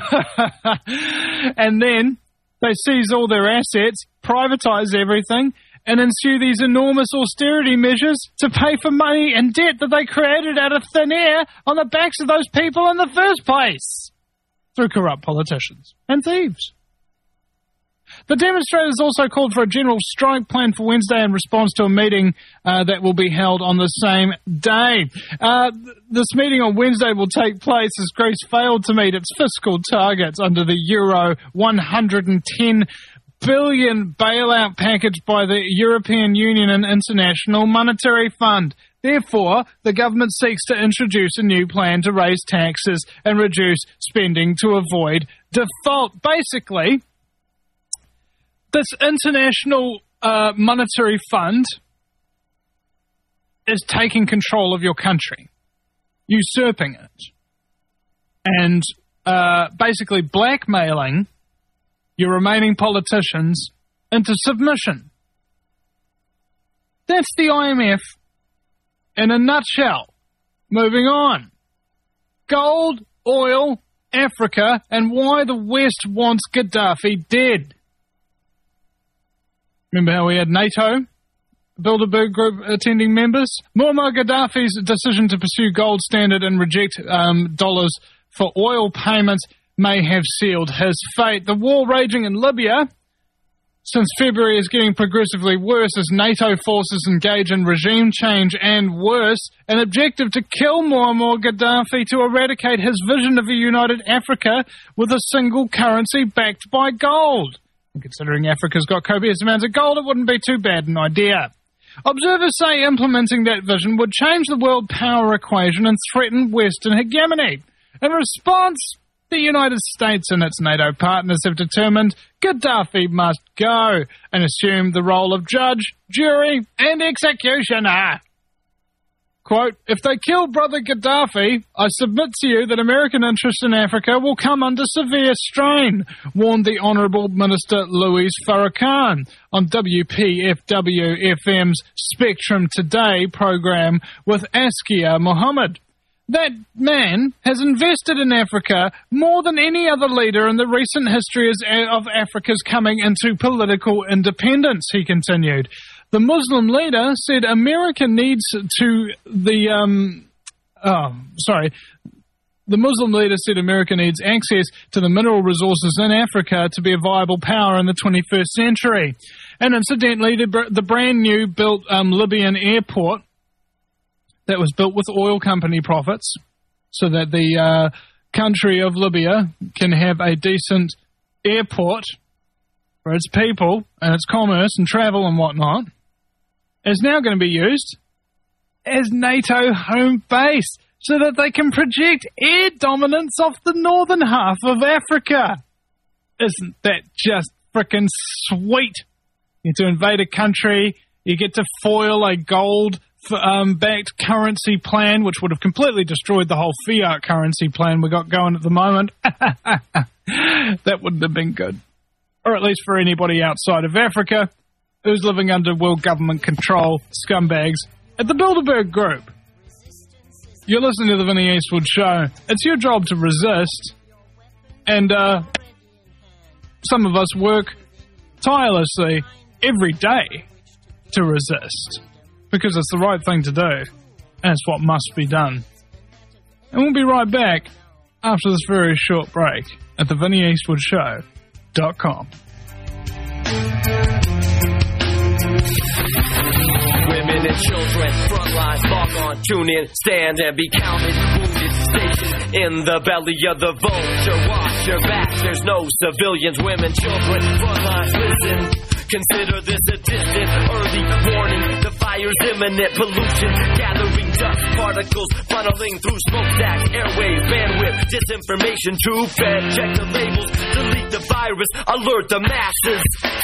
And then they seize all their assets, privatise everything, and ensue these enormous austerity measures to pay for money and debt that they created out of thin air on the backs of those people in the first place, through corrupt politicians and thieves. The demonstrators also called for a general strike plan for Wednesday in response to a meeting uh, that will be held on the same day. Uh, th- this meeting on Wednesday will take place as Greece failed to meet its fiscal targets under the Euro one hundred ten billion bailout package by the European Union and International Monetary Fund. Therefore, the government seeks to introduce a new plan to raise taxes and reduce spending to avoid default. Basically, this International uh, Monetary Fund is taking control of your country, usurping it, and uh, basically blackmailing your remaining politicians into submission. That's the I M F in a nutshell. Moving on. Gold, oil, Africa, and why the West wants Gaddafi dead. Remember how we had NATO, Bilderberg Group attending members? Muammar Gaddafi's decision to pursue gold standard and reject um, dollars for oil payments may have sealed his fate. The war raging in Libya since February is getting progressively worse as NATO forces engage in regime change and worse, an objective to kill Muammar Gaddafi to eradicate his vision of a united Africa with a single currency backed by gold. And considering Africa's got copious amounts of gold, it wouldn't be too bad an idea. Observers say implementing that vision would change the world power equation and threaten Western hegemony. In response, the United States and its NATO partners have determined Gaddafi must go and assume the role of judge, jury, and executioner. Quote, "If they kill brother Gaddafi, I submit to you that American interests in Africa will come under severe strain," warned the Honourable Minister Louise Farrakhan on W P F W F M's Spectrum Today program with Askia Mohammed. That man has invested in Africa more than any other leader in the recent history of Africa's coming into political independence, he continued. The Muslim leader said America needs to the, um, oh, sorry, the Muslim leader said America needs access to the mineral resources in Africa to be a viable power in the twenty-first century. And incidentally, the, the brand new built um, Libyan airport that was built with oil company profits so that the uh, country of Libya can have a decent airport for its people and its commerce and travel and whatnot, is now going to be used as NATO home base so that they can project air dominance off the northern half of Africa. Isn't that just frickin' sweet? You get to invade a country, You get to foil a gold um, backed currency plan, which would have completely destroyed the whole fiat currency plan we got going at the moment. That wouldn't have been good. Or at least for anybody outside of Africa who's living under world government control, scumbags at the Bilderberg Group. You're listening to the Vinny Eastwood Show. It's your job to resist. And uh, some of us work tirelessly every day to resist. Because it's the right thing to do. And it's what must be done. And we'll be right back after this very short break at the vinny eastwood show dot com. Women and children, front lines, log on, tune in, stand and be counted. Wounded, stationed in the belly of the vulture. Watch your back, there's no civilians. Women, children, front lines, listen. Consider this a distant, early warning. The fire's imminent, pollution gathering dust particles, funneling through smokestacks, airwaves, bandwidth, disinformation, tube fed. Check the labels, delete the virus, alert the masses.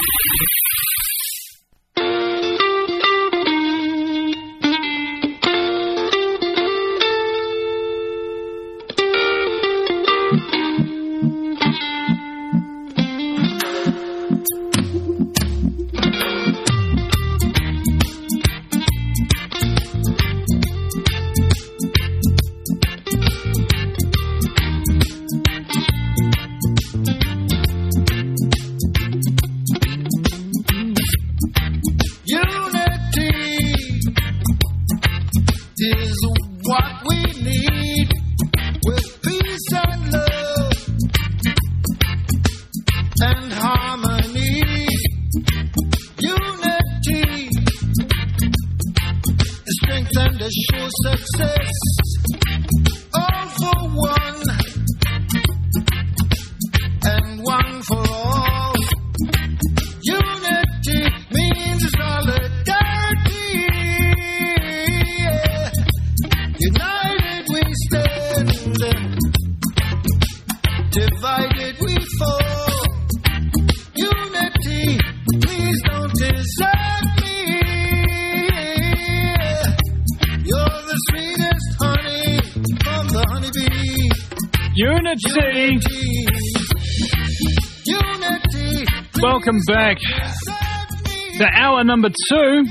Welcome back to hour number two.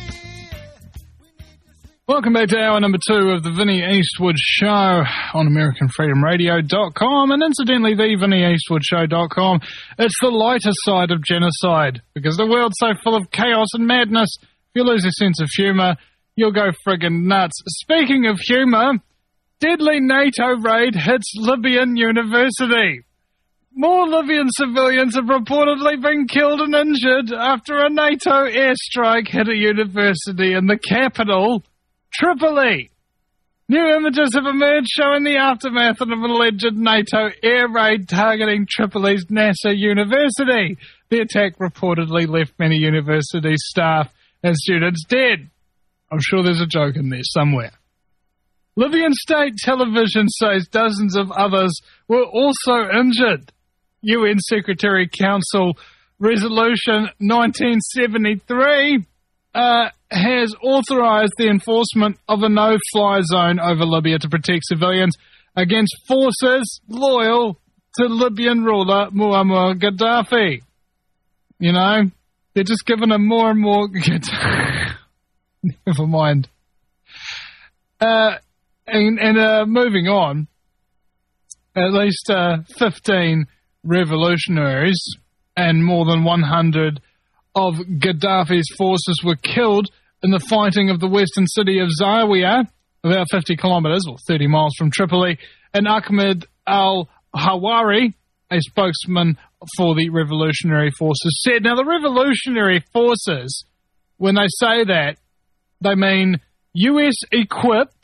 Welcome back to hour number two of the Vinny Eastwood Show on American Freedom Radio dot com and incidentally the Vinny Eastwood Show dot com. It's the lighter side of genocide because the world's so full of chaos and madness. If you lose a sense of humour, you'll go friggin' nuts. Speaking of humour, deadly NATO raid hits Libyan university. More Libyan civilians have reportedly been killed and injured after a NATO airstrike hit a university in the capital, Tripoli. New images have emerged showing the aftermath of an alleged NATO air raid targeting Tripoli's Nasser University. The attack reportedly left many university staff and students dead. I'm sure there's a joke in there somewhere. Libyan state television says dozens of others were also injured. U N Secretary Council Resolution nineteen seventy-three uh, has authorized the enforcement of a no-fly zone over Libya to protect civilians against forces loyal to Libyan ruler Muammar Gaddafi. You know, they're just giving him more and more... Never mind. Uh, and and uh, moving on, at least uh, fifteen revolutionaries and more than one hundred of Gaddafi's forces were killed in the fighting of the western city of Zawiya, about fifty kilometres or thirty miles from Tripoli, and Ahmed al-Hawari, a spokesman for the revolutionary forces, said. Now, the revolutionary forces, when they say that, they mean U S-equipped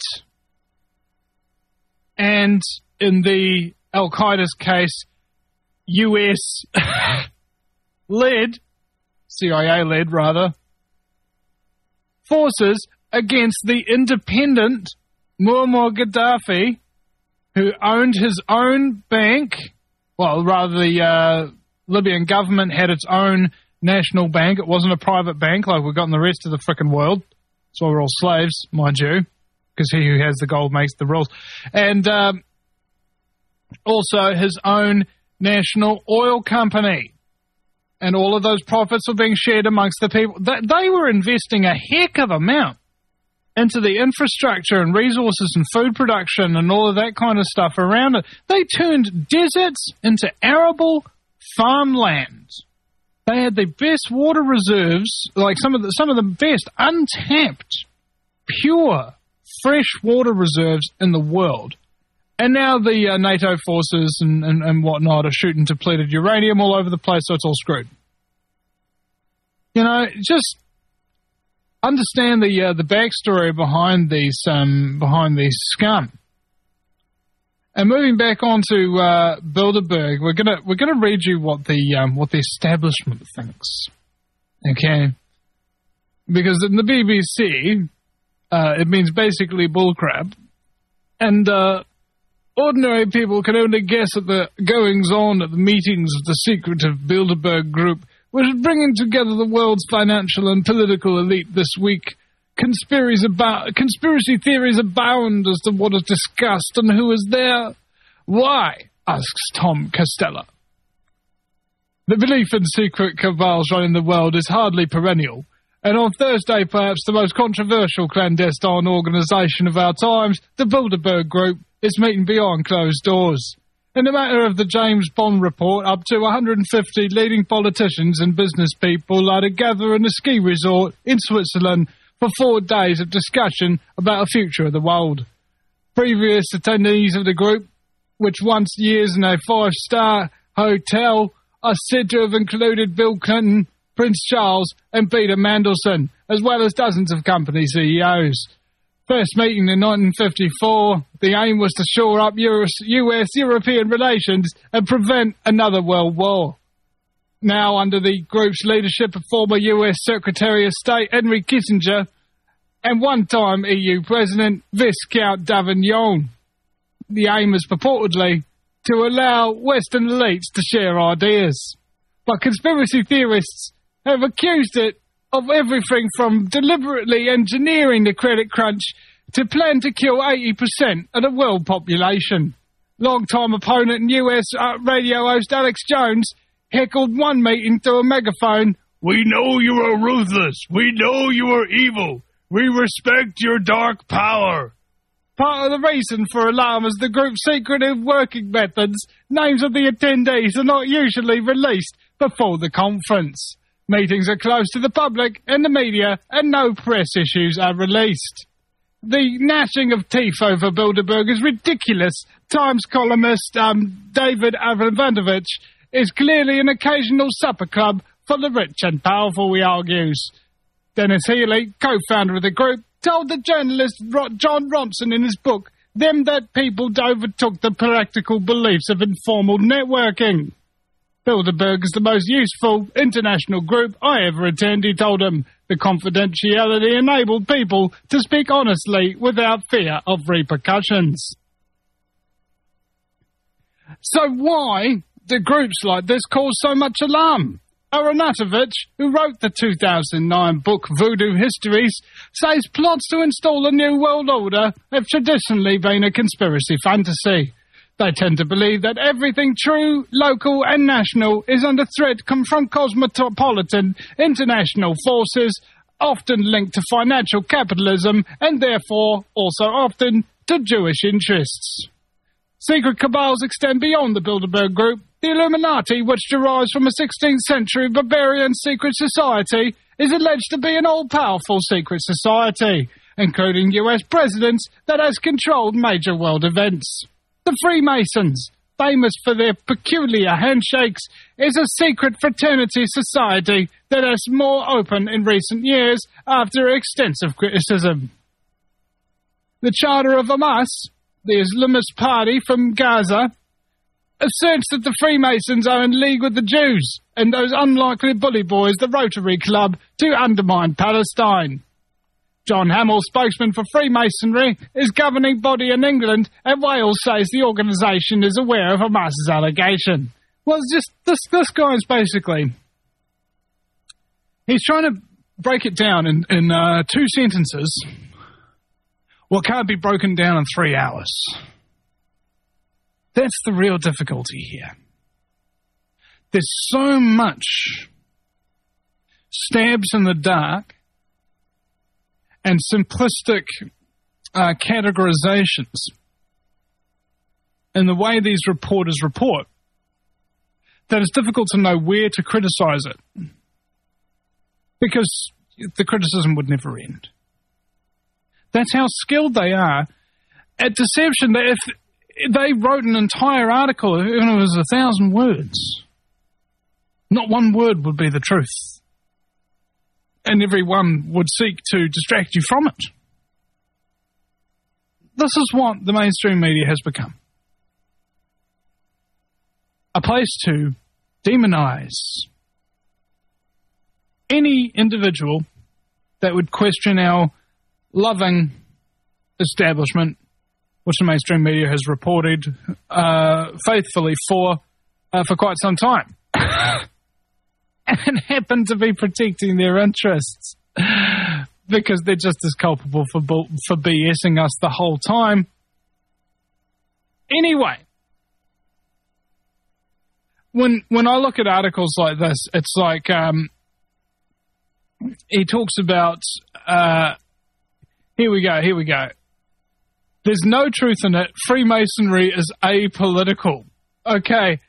and, in the Al-Qaeda's case, U S-led, C I A-led rather, forces against the independent Muammar Gaddafi, who owned his own bank. Well, rather the uh, Libyan government had its own national bank. It wasn't a private bank like we've got in the rest of the frickin' world. That's why we're all slaves, mind you, because he who has the gold makes the rules. And um, also his own national oil company. And all of those profits were being shared amongst the people. They, they were investing a heck of amount into the infrastructure and resources and food production and all of that kind of stuff around it. They turned deserts into arable farmland. They had the best water reserves, like some of the some of the best untapped, pure, fresh water reserves in the world. And now the uh, NATO forces and, and, and whatnot are shooting depleted uranium all over the place, so it's all screwed. You know, just understand the uh, the backstory behind these um, behind these scum. And moving back onto uh, Bilderberg, we're gonna we're gonna read you what the um, what the establishment thinks. Okay, because in the B B C, uh, it means basically bullcrap, and uh, ordinary people can only guess at the goings on at the meetings of the secretive Bilderberg Group, which is bringing together the world's financial and political elite this week. Conspiracies about, conspiracy theories abound as to what is discussed and who is there. Why? Asks Tom Costello. The belief in secret cabals running the world is hardly perennial, and on Thursday perhaps the most controversial clandestine organisation of our times, the Bilderberg Group, is meeting behind closed doors. In the matter of the James Bond report, up to one hundred fifty leading politicians and business people are to gather in a ski resort in Switzerland for four days of discussion about the future of the world. Previous attendees of the group, which once years in a five-star hotel, are said to have included Bill Clinton, Prince Charles and Peter Mandelson, as well as dozens of company C E Os. First meeting in nineteen fifty-four, the aim was to shore up U S European relations and prevent another world war. Now, under the group's leadership of former U S Secretary of State Henry Kissinger and one-time E U President Viscount Davignon, the aim is purportedly to allow Western elites to share ideas. But conspiracy theorists have accused it of everything from deliberately engineering the credit crunch to plan to kill eighty percent of the world population. Long-time opponent and U S uh, radio host Alex Jones heckled one meeting through a megaphone. We know you are ruthless. We know you are evil. We respect your dark power. Part of the reason for alarm is the group's secretive working methods. Names of the attendees are not usually released before the conference. Meetings are closed to the public and the media, and no press issues are released. The gnashing of teeth over Bilderberg is ridiculous. Times columnist um, David Avramovich is clearly an occasional supper club for the rich and powerful, he argues. Dennis Healy, co-founder of the group, told the journalist John Ronson in his book, Them That People Overtook the Practical Beliefs of Informal Networking. Bilderberg is the most useful international group I ever attended, he told him. The confidentiality enabled people to speak honestly without fear of repercussions. So why do groups like this cause so much alarm? Aronatovich, who wrote the two thousand nine book Voodoo Histories, says plots to install a new world order have traditionally been a conspiracy fantasy. They tend to believe that everything true, local and national is under threat from cosmopolitan international forces, often linked to financial capitalism and therefore also often to Jewish interests. Secret cabals extend beyond the Bilderberg Group. The Illuminati, which derives from a sixteenth century barbarian secret society, is alleged to be an all-powerful secret society, including U S presidents, that has controlled major world events. The Freemasons, famous for their peculiar handshakes, is a secret fraternity society that is more open in recent years after extensive criticism. The Charter of Hamas, the Islamist party from Gaza, asserts that the Freemasons are in league with the Jews and those unlikely bully boys, the Rotary Club, to undermine Palestine. John Hamill, spokesman for Freemasonry, is governing body in England, and Wales says the organisation is aware of Hamas's allegation. Well, it's just this this guy's basically he's trying to break it down in, in uh, two sentences. What can't be broken down in three hours. That's the real difficulty here. There's so much stabs in the dark and simplistic uh, categorizations in the way these reporters report that it's difficult to know where to criticize it, because the criticism would never end. That's how skilled they are at deception. If they wrote an entire article, even if it was a thousand words, not one word would be the truth. And everyone would seek to distract you from it. This is what the mainstream media has become. A place to demonize any individual that would question our loving establishment, which the mainstream media has reported uh, faithfully for uh, for quite some time. And happen to be protecting their interests because they're just as culpable for for BSing us the whole time. Anyway, when when I look at articles like this, it's like um, he talks about. Uh, here we go. Here we go. There's no truth in it. Freemasonry is apolitical. Okay.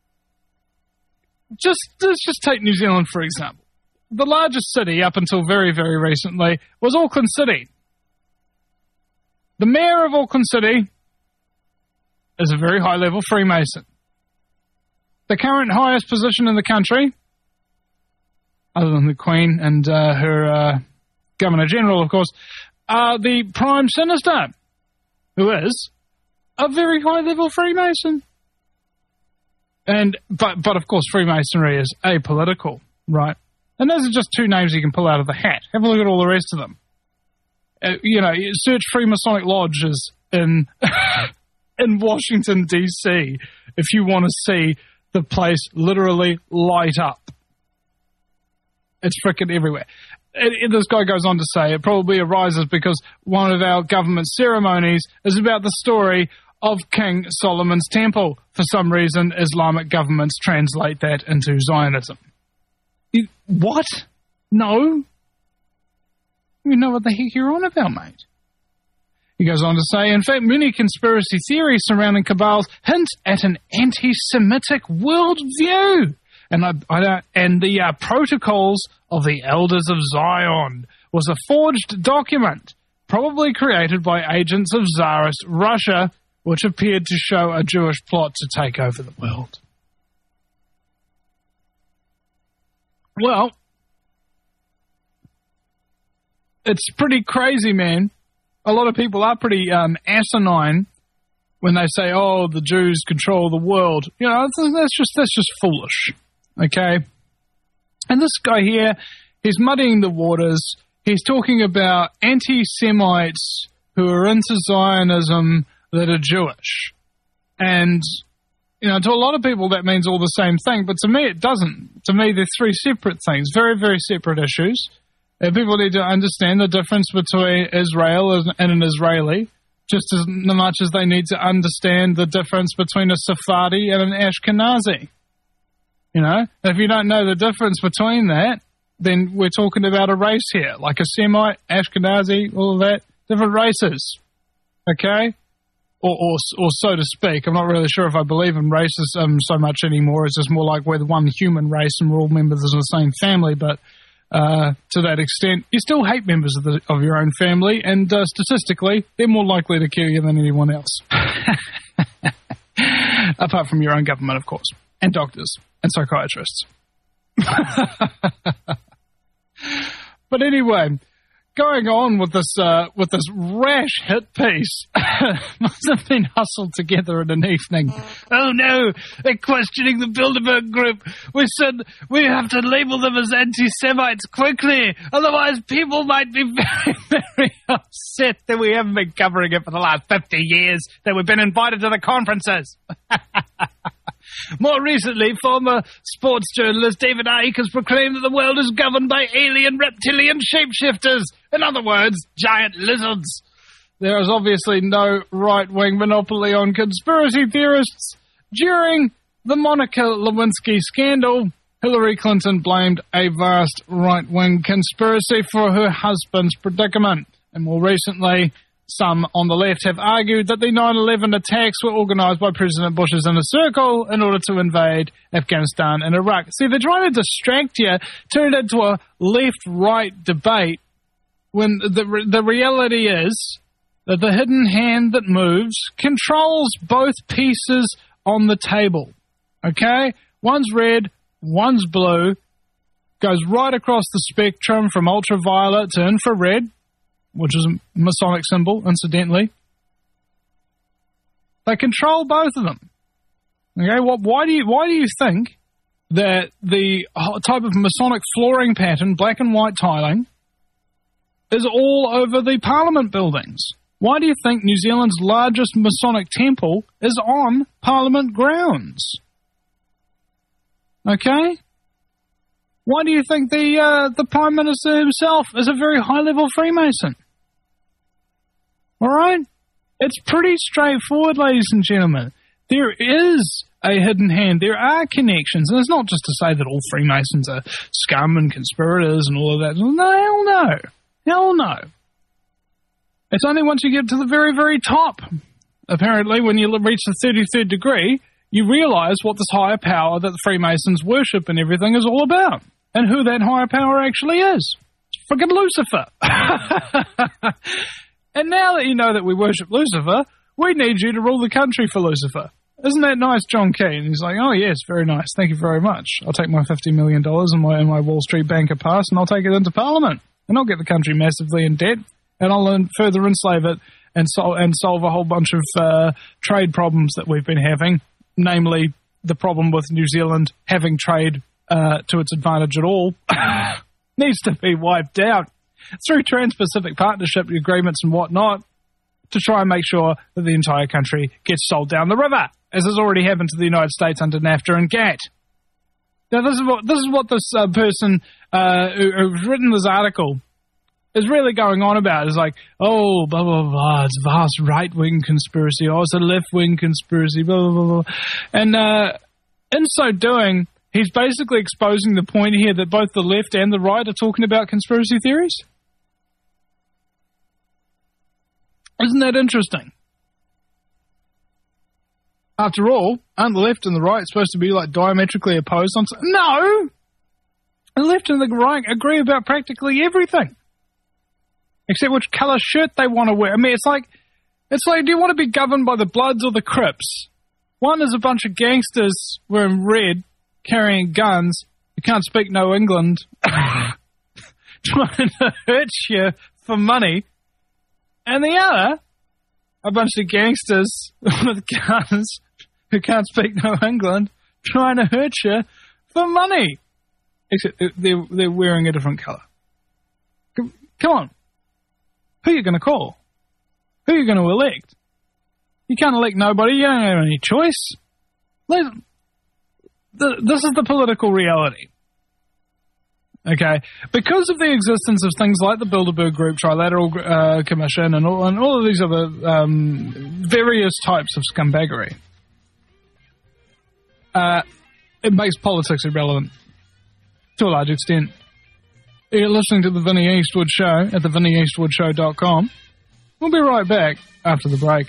Just let's just take New Zealand, for example. The largest city up until very, very recently was Auckland City. The mayor of Auckland City is a very high-level Freemason. The current highest position in the country, other than the Queen and uh, her uh, Governor-General, of course, are the Prime Minister, who is a very high-level Freemason. And but but of course Freemasonry is apolitical, right? And those are just two names you can pull out of the hat. Have a look at all the rest of them. Uh, you know, search Freemasonic lodges in in Washington D C if you want to see the place literally light up. It's frickin' everywhere. And, and this guy goes on to say it probably arises because one of our government ceremonies is about the story of King Solomon's Temple. For some reason, Islamic governments translate that into Zionism. You, what? No. You know what the heck you're on about, mate. He goes on to say, in fact, many conspiracy theories surrounding cabals hint at an anti-Semitic worldview. And, I, I don't, and the uh, Protocols of the Elders of Zion was a forged document, probably created by agents of Tsarist Russia, which appeared to show a Jewish plot to take over the world. Well, it's pretty crazy, man. A lot of people are pretty um, asinine when they say, "Oh, the Jews control the world." You know, that's just that's just foolish. Okay. And this guy here, he's muddying the waters. He's talking about anti-Semites who are into Zionism that are Jewish. And, you know, to a lot of people that means all the same thing, but to me it doesn't. To me they're three separate things, very, very separate issues. And people need to understand the difference between Israel and an Israeli, just as much as they need to understand the difference between a Sephardi and an Ashkenazi. You know, if you don't know the difference between that, then we're talking about a race here, like a Semite, Ashkenazi, all of that, different races. Okay? Or, or, or so to speak. I'm not really sure if I believe in racism so much anymore. It's just more like we're the one human race and we're all members of the same family. But uh, to that extent, you still hate members of, the, of your own family, and uh, statistically, they're more likely to kill you than anyone else. Apart from your own government, of course, and doctors and psychiatrists. But anyway, going on with this uh, with this rash hit piece, must have been hustled together in an evening. Oh no, they're questioning the Bilderberg Group. We said we have to label them as anti-Semites quickly, otherwise people might be very, very upset that we haven't been covering it for the last fifty years, that we've been invited to the conferences. More recently, former sports journalist David Icke has proclaimed that the world is governed by alien reptilian shapeshifters. In other words, giant lizards. There is obviously no right-wing monopoly on conspiracy theorists. During the Monica Lewinsky scandal, Hillary Clinton blamed a vast right-wing conspiracy for her husband's predicament. And more recently, some on the left have argued that the nine eleven attacks were organised by President Bush's inner circle in order to invade Afghanistan and Iraq. See, they're trying to distract you, turn it into a left-right debate, when the the reality is that the hidden hand that moves controls both pieces on the table. Okay? One's red, one's blue, goes right across the spectrum from ultraviolet to infrared, which is a Masonic symbol, incidentally. They control both of them. Okay, well, why do you why do you think that the type of Masonic flooring pattern, black and white tiling, is all over the Parliament buildings? Why do you think New Zealand's largest Masonic temple is on Parliament grounds? Okay? Why do you think the uh, the Prime Minister himself is a very high-level Freemason? All right? It's pretty straightforward, ladies and gentlemen. There is a hidden hand. There are connections. And it's not just to say that all Freemasons are scum and conspirators and all of that. No, hell no. Hell no. It's only once you get to the very, very top. Apparently, when you reach the thirty-third degree, you realise what this higher power that the Freemasons worship and everything is all about. And who that higher power actually is. It's freaking Lucifer. And now that you know that we worship Lucifer, we need you to rule the country for Lucifer. Isn't that nice, John Keane? He's like, oh, yes, very nice. Thank you very much. I'll take my fifty million dollars and my, and my Wall Street banker pass, and I'll take it into Parliament. And I'll get the country massively in debt, and I'll further enslave it and, sol- and solve a whole bunch of uh, trade problems that we've been having, namely the problem with New Zealand having trade uh, to its advantage at all needs to be wiped out through Trans-Pacific Partnership agreements and whatnot to try and make sure that the entire country gets sold down the river, as has already happened to the United States under NAFTA and GATT. Now, this is what this is what this uh, person uh, who, who's written this article is really going on about. It's like, oh, blah, blah, blah, it's a vast right-wing conspiracy, oh, it's a left-wing conspiracy, blah, blah, blah, blah. And uh, in so doing, he's basically exposing the point here that both the left and the right are talking about conspiracy theories. Isn't that interesting? After all, aren't the left and the right supposed to be like diametrically opposed on? No! The left and the right agree about practically everything. Except which colour shirt they want to wear. I mean, it's like, it's like, do you want to be governed by the Bloods or the Crips? One is a bunch of gangsters wearing red, carrying guns, who can't speak no England, trying to hurt you for money. And the other, a bunch of gangsters with guns who can't speak no England, trying to hurt you for money. Except they're, they're wearing a different colour. Come, come on. Who are you going to call? Who are you going to elect? You can't elect nobody. You don't have any choice. This is the political reality. Okay? Because of the existence of things like the Bilderberg Group, Trilateral uh, Commission, and all, and all of these other um, various types of scumbaggery, uh, it makes politics irrelevant to a large extent. You're listening to the Vinnie Eastwood Show at the vinnie eastwood show dot com. We'll be right back after the break.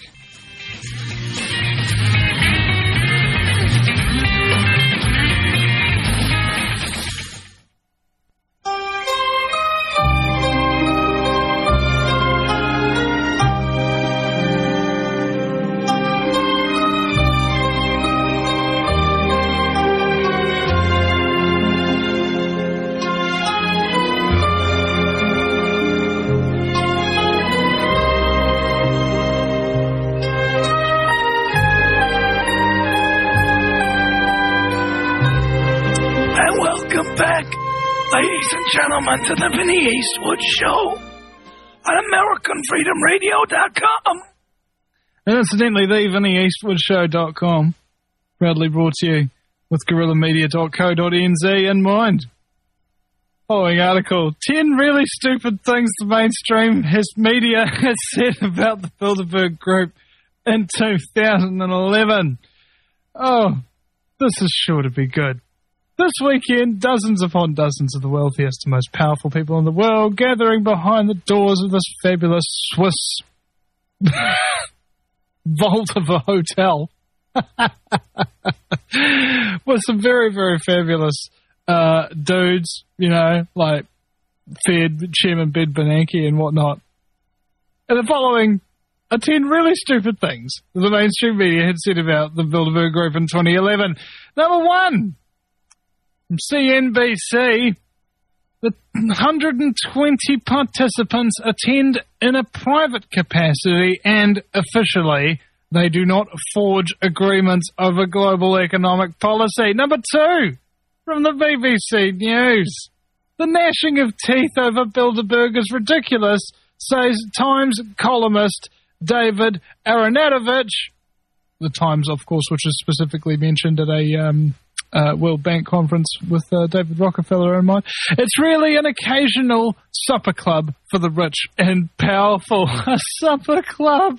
Ladies and gentlemen, to the Vinnie Eastwood Show on American Freedom Radio dot com. And incidentally, the vinnie eastwood show dot com Proudly brought to you with gorilla media dot co dot n z in mind. Following article, ten really stupid things the mainstream has media has said about the Bilderberg Group in two thousand eleven. Oh, this is sure to be good. This weekend, dozens upon dozens of the wealthiest and most powerful people in the world gathering behind the doors of this fabulous Swiss vault of a hotel with some very, very fabulous uh, dudes, you know, like Fed, Chairman Ben Bernanke and whatnot. And the following are ten really stupid things the mainstream media had said about the Bilderberg Group in twenty eleven. Number one, from C N B C, the one hundred twenty participants attend in a private capacity and officially they do not forge agreements over global economic policy. Number two, from the B B C News, the gnashing of teeth over Bilderberg is ridiculous, says Times columnist David Aronovich. The Times, of course, which is specifically mentioned at a um, uh, World Bank conference with uh, David Rockefeller in mind. It's really an occasional supper club for the rich and powerful. A supper club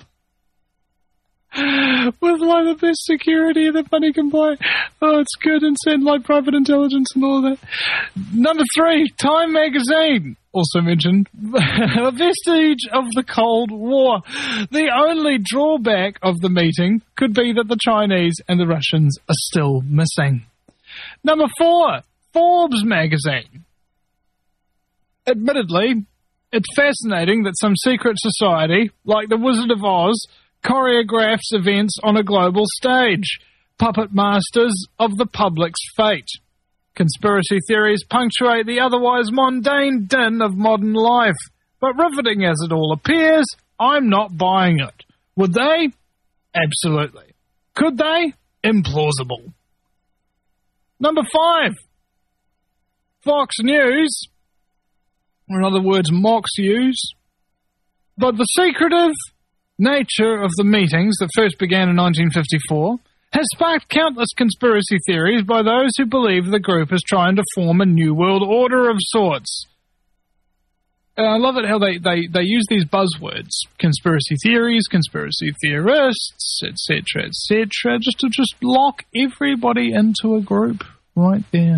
with like the best security that money can buy. Oh, it's good, and send like private intelligence and all that. Number three, Time magazine also mentioned a vestige of the Cold War. The only drawback of the meeting could be that the Chinese and the Russians are still missing. Number four, Forbes magazine. Admittedly, it's fascinating that some secret society, like the Wizard of Oz, choreographs events on a global stage, puppet masters of the public's fate. Conspiracy theories punctuate the otherwise mundane din of modern life, but riveting as it all appears, I'm not buying it. Would they? Absolutely. Could they? Implausible. Number five, Fox News, or in other words, Mox News, but the secretive nature of the meetings that first began in nineteen fifty-four has sparked countless conspiracy theories by those who believe the group is trying to form a new world order of sorts. And I love it how they, they, they use these buzzwords, conspiracy theories, conspiracy theorists, et cetera, et cetera, just to just lock everybody into a group right there.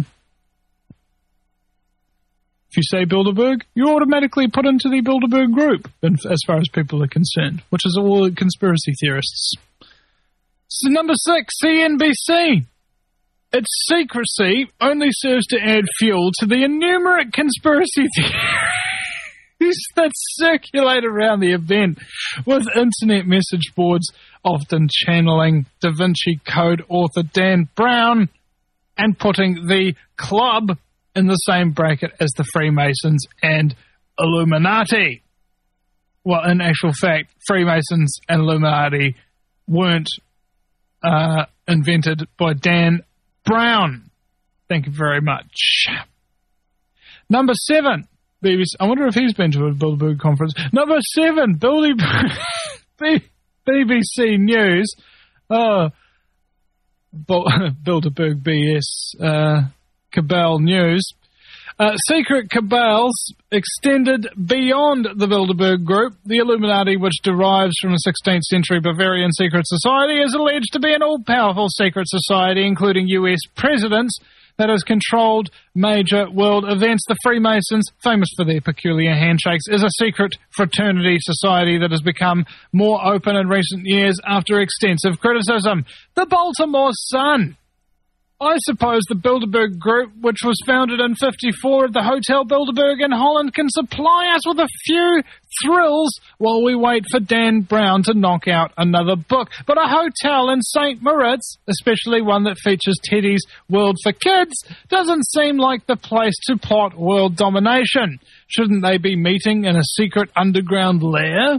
If you say Bilderberg, you're automatically put into the Bilderberg group, as far as people are concerned, which is all conspiracy theorists. So number six, C N B C. Its secrecy only serves to add fuel to the innumerate conspiracy theories that circulate around the event, with internet message boards often channeling Da Vinci Code author Dan Brown and putting the club in the same bracket as the Freemasons and Illuminati. Well, in actual fact, Freemasons and Illuminati weren't uh, invented by Dan Brown. Thank you very much. Number seven, B B C. I wonder if he's been to a Bilderberg conference. Number seven, Bilderberg, B B C News. Oh, Bilderberg B S. Uh, Cabal News. Uh, secret cabals extended beyond the Bilderberg Group. The Illuminati, which derives from a sixteenth century Bavarian secret society, is alleged to be an all-powerful secret society, including U S presidents, that has controlled major world events. The Freemasons, famous for their peculiar handshakes, is a secret fraternity society that has become more open in recent years after extensive criticism. The Baltimore Sun. I suppose the Bilderberg Group, which was founded in fifty-four at the Hotel Bilderberg in Holland, can supply us with a few thrills while we wait for Dan Brown to knock out another book. But a hotel in Saint Moritz, especially one that features Teddy's World for Kids, doesn't seem like the place to plot world domination. Shouldn't they be meeting in a secret underground lair?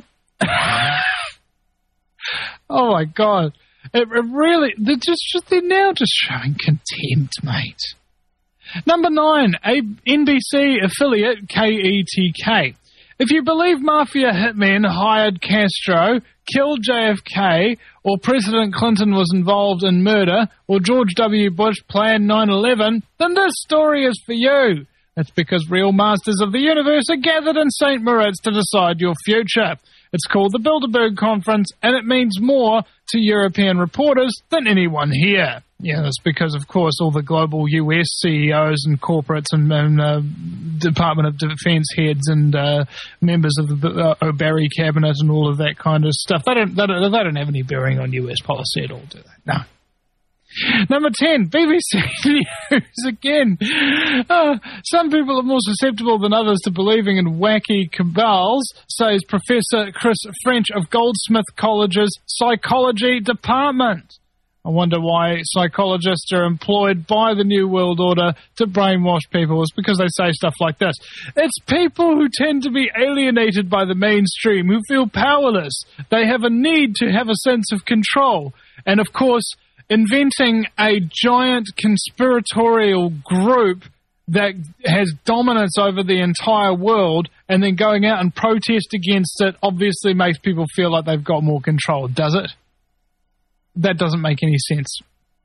Oh my God. It, it really, they're just, just, they're now just showing contempt, mate. Number nine, a N B C affiliate K E T K. If you believe mafia hitmen hired Castro, killed J F K, or President Clinton was involved in murder, or George W. Bush planned nine eleven, then this story is for you. It's because real masters of the universe are gathered in Saint Moritz to decide your future. It's called the Bilderberg Conference, and it means more to European reporters than anyone here. Yeah, that's because, of course, all the global U S C E Os and corporates and, and uh, Department of Defense heads and uh, members of the uh, O'Barry cabinet and all of that kind of stuff, they don't, they don't, they don't have any bearing on U S policy at all, do they? No. Number ten, B B C News again. Uh, some people are more susceptible than others to believing in wacky cabals, says Professor Chris French of Goldsmith College's Psychology Department. I wonder why psychologists are employed by the New World Order to brainwash people. It's because they say stuff like this. It's people who tend to be alienated by the mainstream, who feel powerless. They have a need to have a sense of control. And, of course, inventing a giant conspiratorial group that has dominance over the entire world and then going out and protest against it obviously makes people feel like they've got more control, does it? That doesn't make any sense.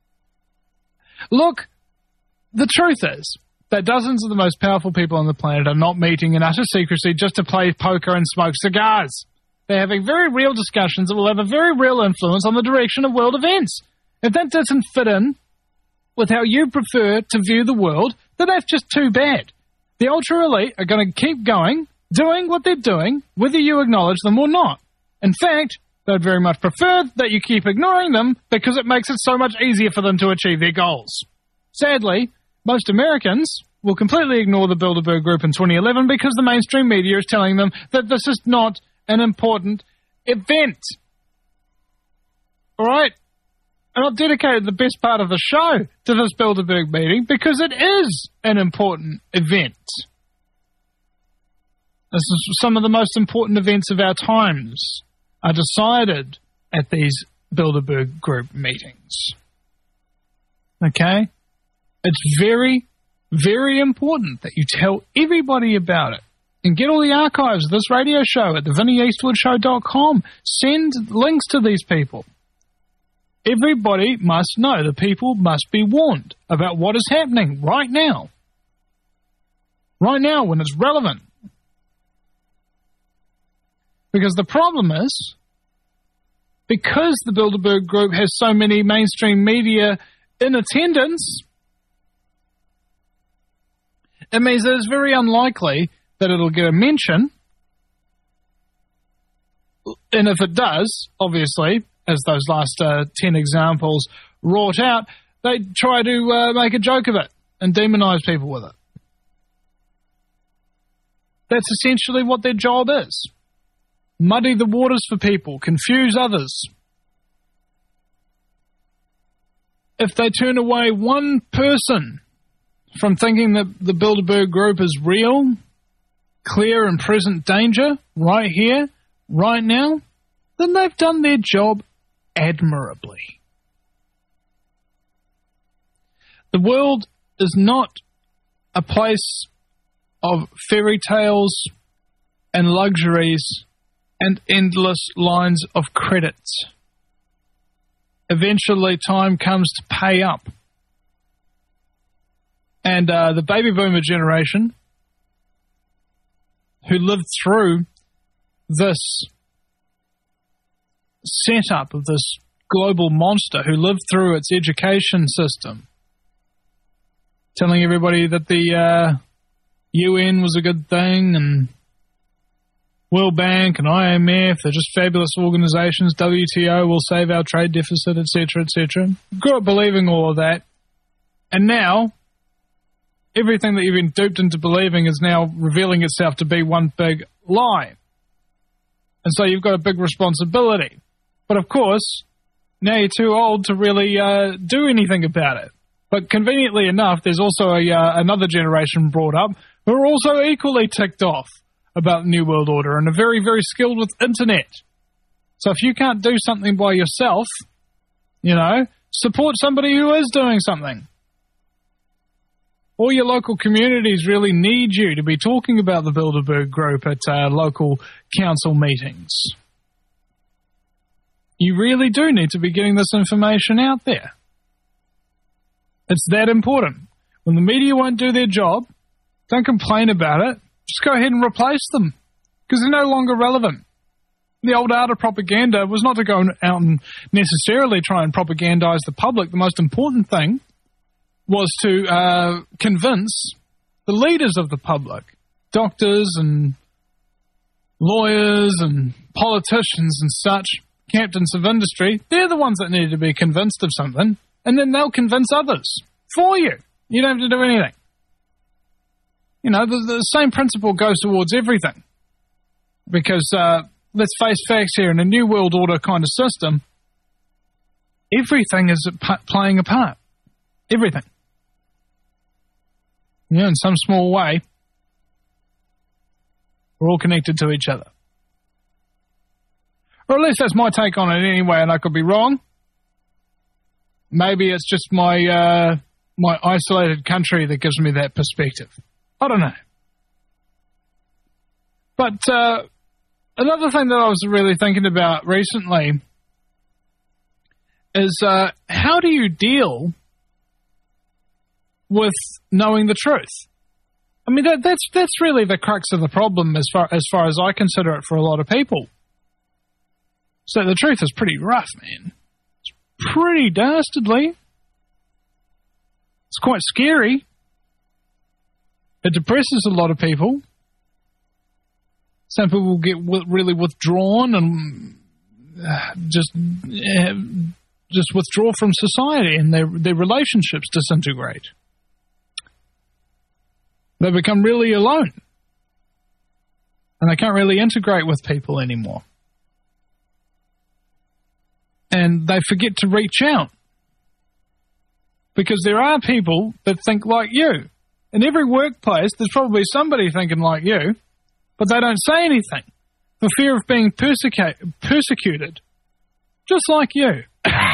Look, the truth is that dozens of the most powerful people on the planet are not meeting in utter secrecy just to play poker and smoke cigars. They're having very real discussions that will have a very real influence on the direction of world events. If that doesn't fit in with how you prefer to view the world, then that's just too bad. The ultra-elite are going to keep going, doing what they're doing, whether you acknowledge them or not. In fact, they'd very much prefer that you keep ignoring them because it makes it so much easier for them to achieve their goals. Sadly, most Americans will completely ignore the Bilderberg Group in twenty eleven because the mainstream media is telling them that this is not an important event. All right? And I've dedicated the best part of the show to this Bilderberg meeting because it is an important event. This is some of the most important events of our times are decided at these Bilderberg Group meetings. Okay? It's very, very important that you tell everybody about it. And get all the archives of this radio show at the vinnie eastwood show dot com. Send links to these people. Everybody must know. The people must be warned about what is happening right now. Right now, when it's relevant. Because the problem is, because the Bilderberg Group has so many mainstream media in attendance, it means that it's very unlikely that it'll get a mention. And if it does, obviously, as those last uh, ten examples wrought out, they try to uh, make a joke of it and demonize people with it. That's essentially what their job is. Muddy the waters for people, confuse others. If they turn away one person from thinking that the Bilderberg Group is real, clear and present danger, right here, right now, then they've done their job admirably. The world is not a place of fairy tales and luxuries and endless lines of credits. Eventually, time comes to pay up. And uh, the baby boomer generation, who lived through this setup of this global monster, who lived through its education system, telling everybody that the uh, U N was a good thing and World Bank and I M F, they're just fabulous organizations, W T O will save our trade deficit, et cetera, et cetera. Grew up believing all of that. And now, everything that you've been duped into believing is now revealing itself to be one big lie. And so you've got a big responsibility. But of course, now you're too old to really uh, do anything about it. But conveniently enough, there's also a, uh, another generation brought up who are also equally ticked off about the New World Order and are very, very skilled with internet. So if you can't do something by yourself, you know, support somebody who is doing something. All your local communities really need you to be talking about the Bilderberg Group at uh, local council meetings. You really do need to be getting this information out there. It's that important. When the media won't do their job, don't complain about it. Just go ahead and replace them, because they're no longer relevant. The old art of propaganda was not to go out and necessarily try and propagandize the public. The most important thing was to uh, convince the leaders of the public, doctors and lawyers and politicians and such, captains of industry. They're the ones that need to be convinced of something, and then they'll convince others for you. You don't have to do anything. You know, the, the same principle goes towards everything. Because, uh, let's face facts here, in a New World Order kind of system, everything is p- playing a part. Everything. You know, in some small way, we're all connected to each other. Or at least that's my take on it anyway, and I could be wrong. Maybe it's just my uh, my isolated country that gives me that perspective. I don't know. But uh, another thing that I was really thinking about recently is uh, how do you deal with knowing the truth? I mean, that, that's that's really the crux of the problem as far as far as I consider it for a lot of people. So the truth is pretty rough, man. It's pretty dastardly. It's quite scary. It depresses a lot of people. Some people get w- really withdrawn and uh, just uh, just withdraw from society, and their their relationships disintegrate. They become really alone, and they can't really integrate with people anymore. And they forget to reach out, because there are people that think like you. In every workplace, there's probably somebody thinking like you, but they don't say anything for fear of being persecu- persecuted, just like you.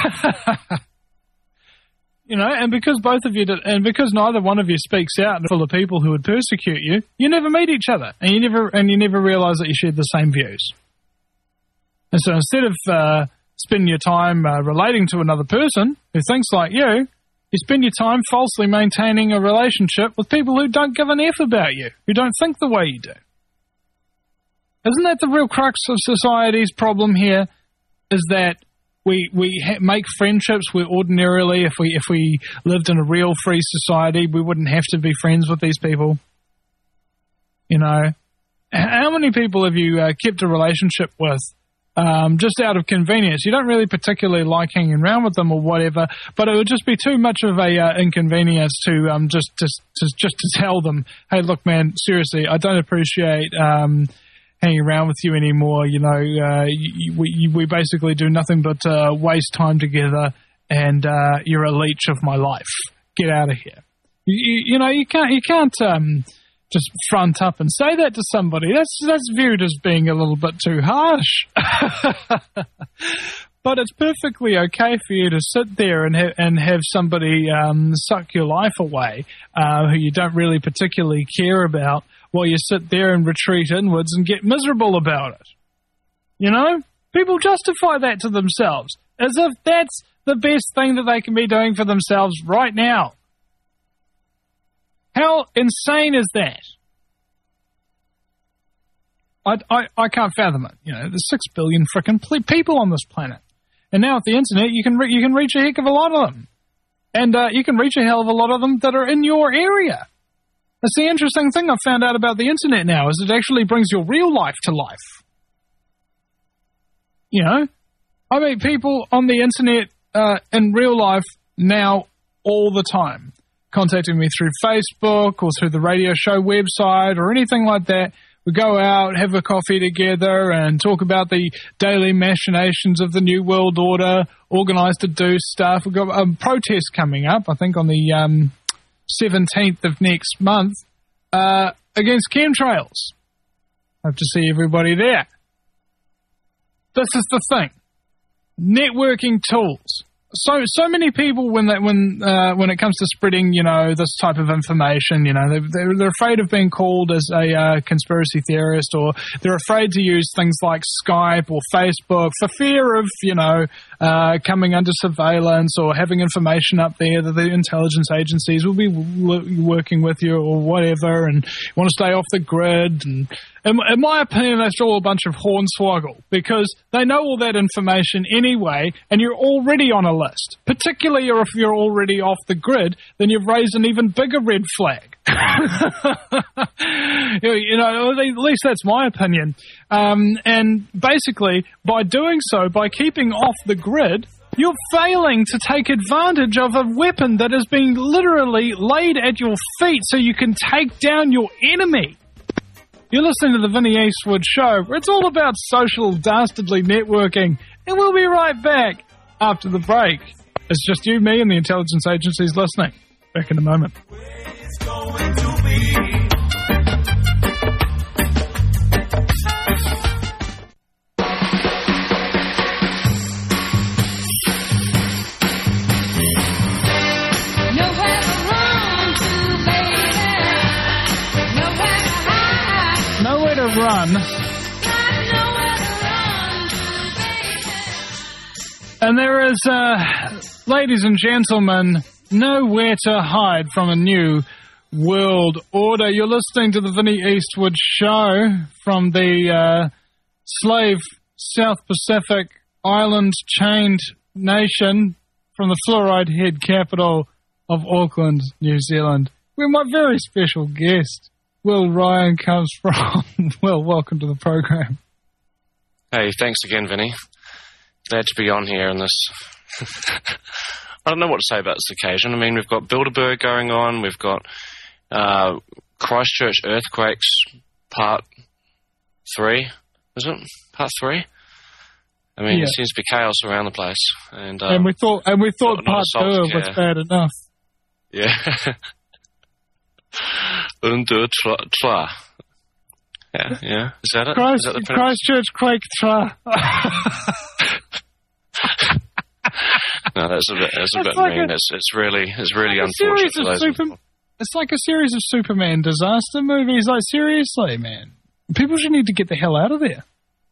You know, and because both of you, did, and because neither one of you speaks out full of people who would persecute you, you never meet each other, and you never and you never realise that you shared the same views. And so instead of uh, spending your time uh, relating to another person who thinks like you, you spend your time falsely maintaining a relationship with people who don't give an F about you, who don't think the way you do. Isn't that the real crux of society's problem here? Is that we we ha- make friendships where ordinarily, if we if we lived in a real free society, we wouldn't have to be friends with these people. You know, how many people have you uh, kept a relationship with um, just out of convenience? You don't really particularly like hanging around with them or whatever, but it would just be too much of a uh, inconvenience to um, just just just just to tell them, hey, look, man, seriously, I don't appreciate Um, hanging around with you anymore. You know, uh, you, we, we basically do nothing but uh, waste time together, and uh, you're a leech of my life. Get out of here. You, you, you know, you can't you can't um, just front up and say that to somebody. That's that's viewed as being a little bit too harsh. But it's perfectly okay for you to sit there and ha- and have somebody um, suck your life away, uh, who you don't really particularly care about, while you sit there and retreat inwards and get miserable about it. You know? People justify that to themselves, as if that's the best thing that they can be doing for themselves right now. How insane is that? I, I, I can't fathom it. You know, there's six billion frickin' people on this planet. And now with the internet, you can re- you can reach a heck of a lot of them. And uh, you can reach a hell of a lot of them that are in your area. That's the interesting thing I've found out about the internet now, is it actually brings your real life to life. You know? I meet people on the internet uh, in real life now all the time, contacting me through Facebook or through the radio show website or anything like that. We go out, have a coffee together, and talk about the daily machinations of the New World Order, organise to do stuff. We've got a protest coming up, I think on the um, seventeenth of next month, uh, against chemtrails. Hope to see everybody there. This is the thing. Networking tools. So so many people when that when uh, when it comes to spreading, you know, this type of information, you know, they're they're afraid of being called as a uh, conspiracy theorist, or they're afraid to use things like Skype or Facebook for fear of, you know, uh, coming under surveillance or having information up there that the intelligence agencies will be w- working with you or whatever, and you want to stay off the grid. And in, in my opinion, that's all a bunch of hornswoggle, because they know all that information anyway, and you're already on a list. Particularly if you're already off the grid, then you've raised an even bigger red flag. You know, at least that's my opinion. Um, and basically, by doing so, by keeping off the grid, you're failing to take advantage of a weapon that has been literally laid at your feet so you can take down your enemy. You're listening to the Vinny Eastwood Show, where it's all about social dastardly networking. And we'll be right back after the break. It's just you, me, and the intelligence agencies listening. Back in a moment. It's going to be. Nowhere to run. And there is, uh, ladies and gentlemen, nowhere to hide from a new world order. You're listening to the Vinny Eastwood Show from the uh, slave South Pacific island chained nation, from the fluoride head capital of Auckland, New Zealand, where my very special guest, Will Ryan, comes from. Will, welcome to the program. Hey, thanks again, Vinny. Glad to be on here in this. I don't know what to say about this occasion. I mean, we've got Bilderberg going on. We've got uh, Christchurch earthquakes, part three. Is it part three? I mean, yeah. It seems to be chaos around the place, and um, and we thought, and we thought not, not part two was bad enough. Yeah. Un, deux, trois, trois. Yeah, yeah. Is that it? Christ, Is that the Christchurch quake tra. No, that's a bit, that's a It's bit like mean. a- it's, it's really, it's really Like a unfortunate series for of those. super, it's like a series of Superman disaster movies. Like, seriously, man. People should need to get the hell out of there.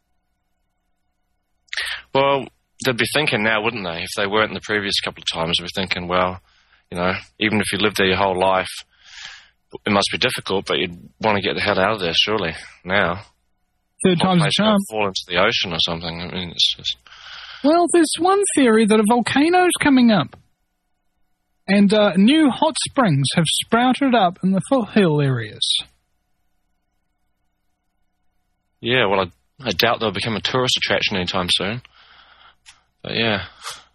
Well, they'd be thinking now, wouldn't they? If they weren't in the previous couple of times, they'd be thinking, well, you know, even if you lived there your whole life, it must be difficult, but you'd want to get the hell out of there, surely, now. Third Whole time's a place charm. might fall into the ocean or something. I mean, it's just... Well, there's one theory that a volcano's coming up. And uh, new hot springs have sprouted up in the foothill areas. Yeah, well, I, I doubt they'll become a tourist attraction anytime soon. But, yeah.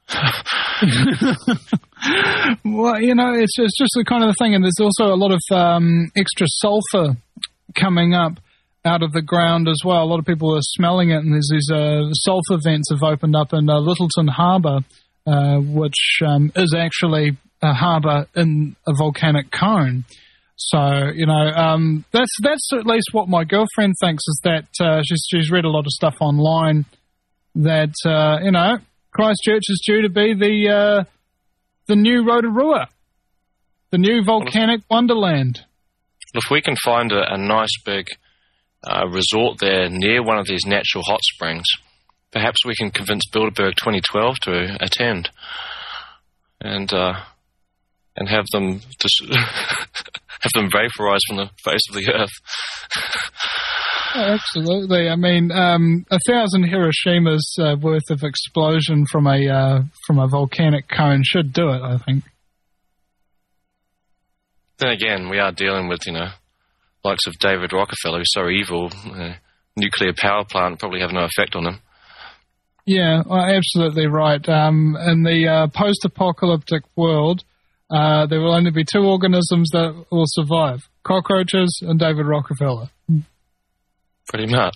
Well, you know, it's, it's just the kind of thing, and there's also a lot of um, extra sulfur coming up out of the ground as well. A lot of people are smelling it, and there's these uh, sulfur vents have opened up in uh, Littleton Harbour, uh, which um, is actually a harbour in a volcanic cone. So, you know, um, that's that's at least what my girlfriend thinks, is that uh, she's, she's read a lot of stuff online that, uh, you know, Christchurch is due to be the uh, the new Rotorua, the new volcanic wonderland. If we can find a, a nice big uh, resort there near one of these natural hot springs, perhaps we can convince Bilderberg twenty twelve to attend and uh, and have them dis- have them vaporize from the face of the earth. Oh, absolutely. I mean, um, a thousand Hiroshimas uh, worth of explosion from a uh, from a volcanic cone should do it, I think. Then again, we are dealing with, you know, likes of David Rockefeller, who's so evil. Uh, nuclear power plant probably have no effect on him. Yeah, well, absolutely right. Um, in the uh, post-apocalyptic world, uh, there will only be two organisms that will survive: cockroaches and David Rockefeller. Pretty much.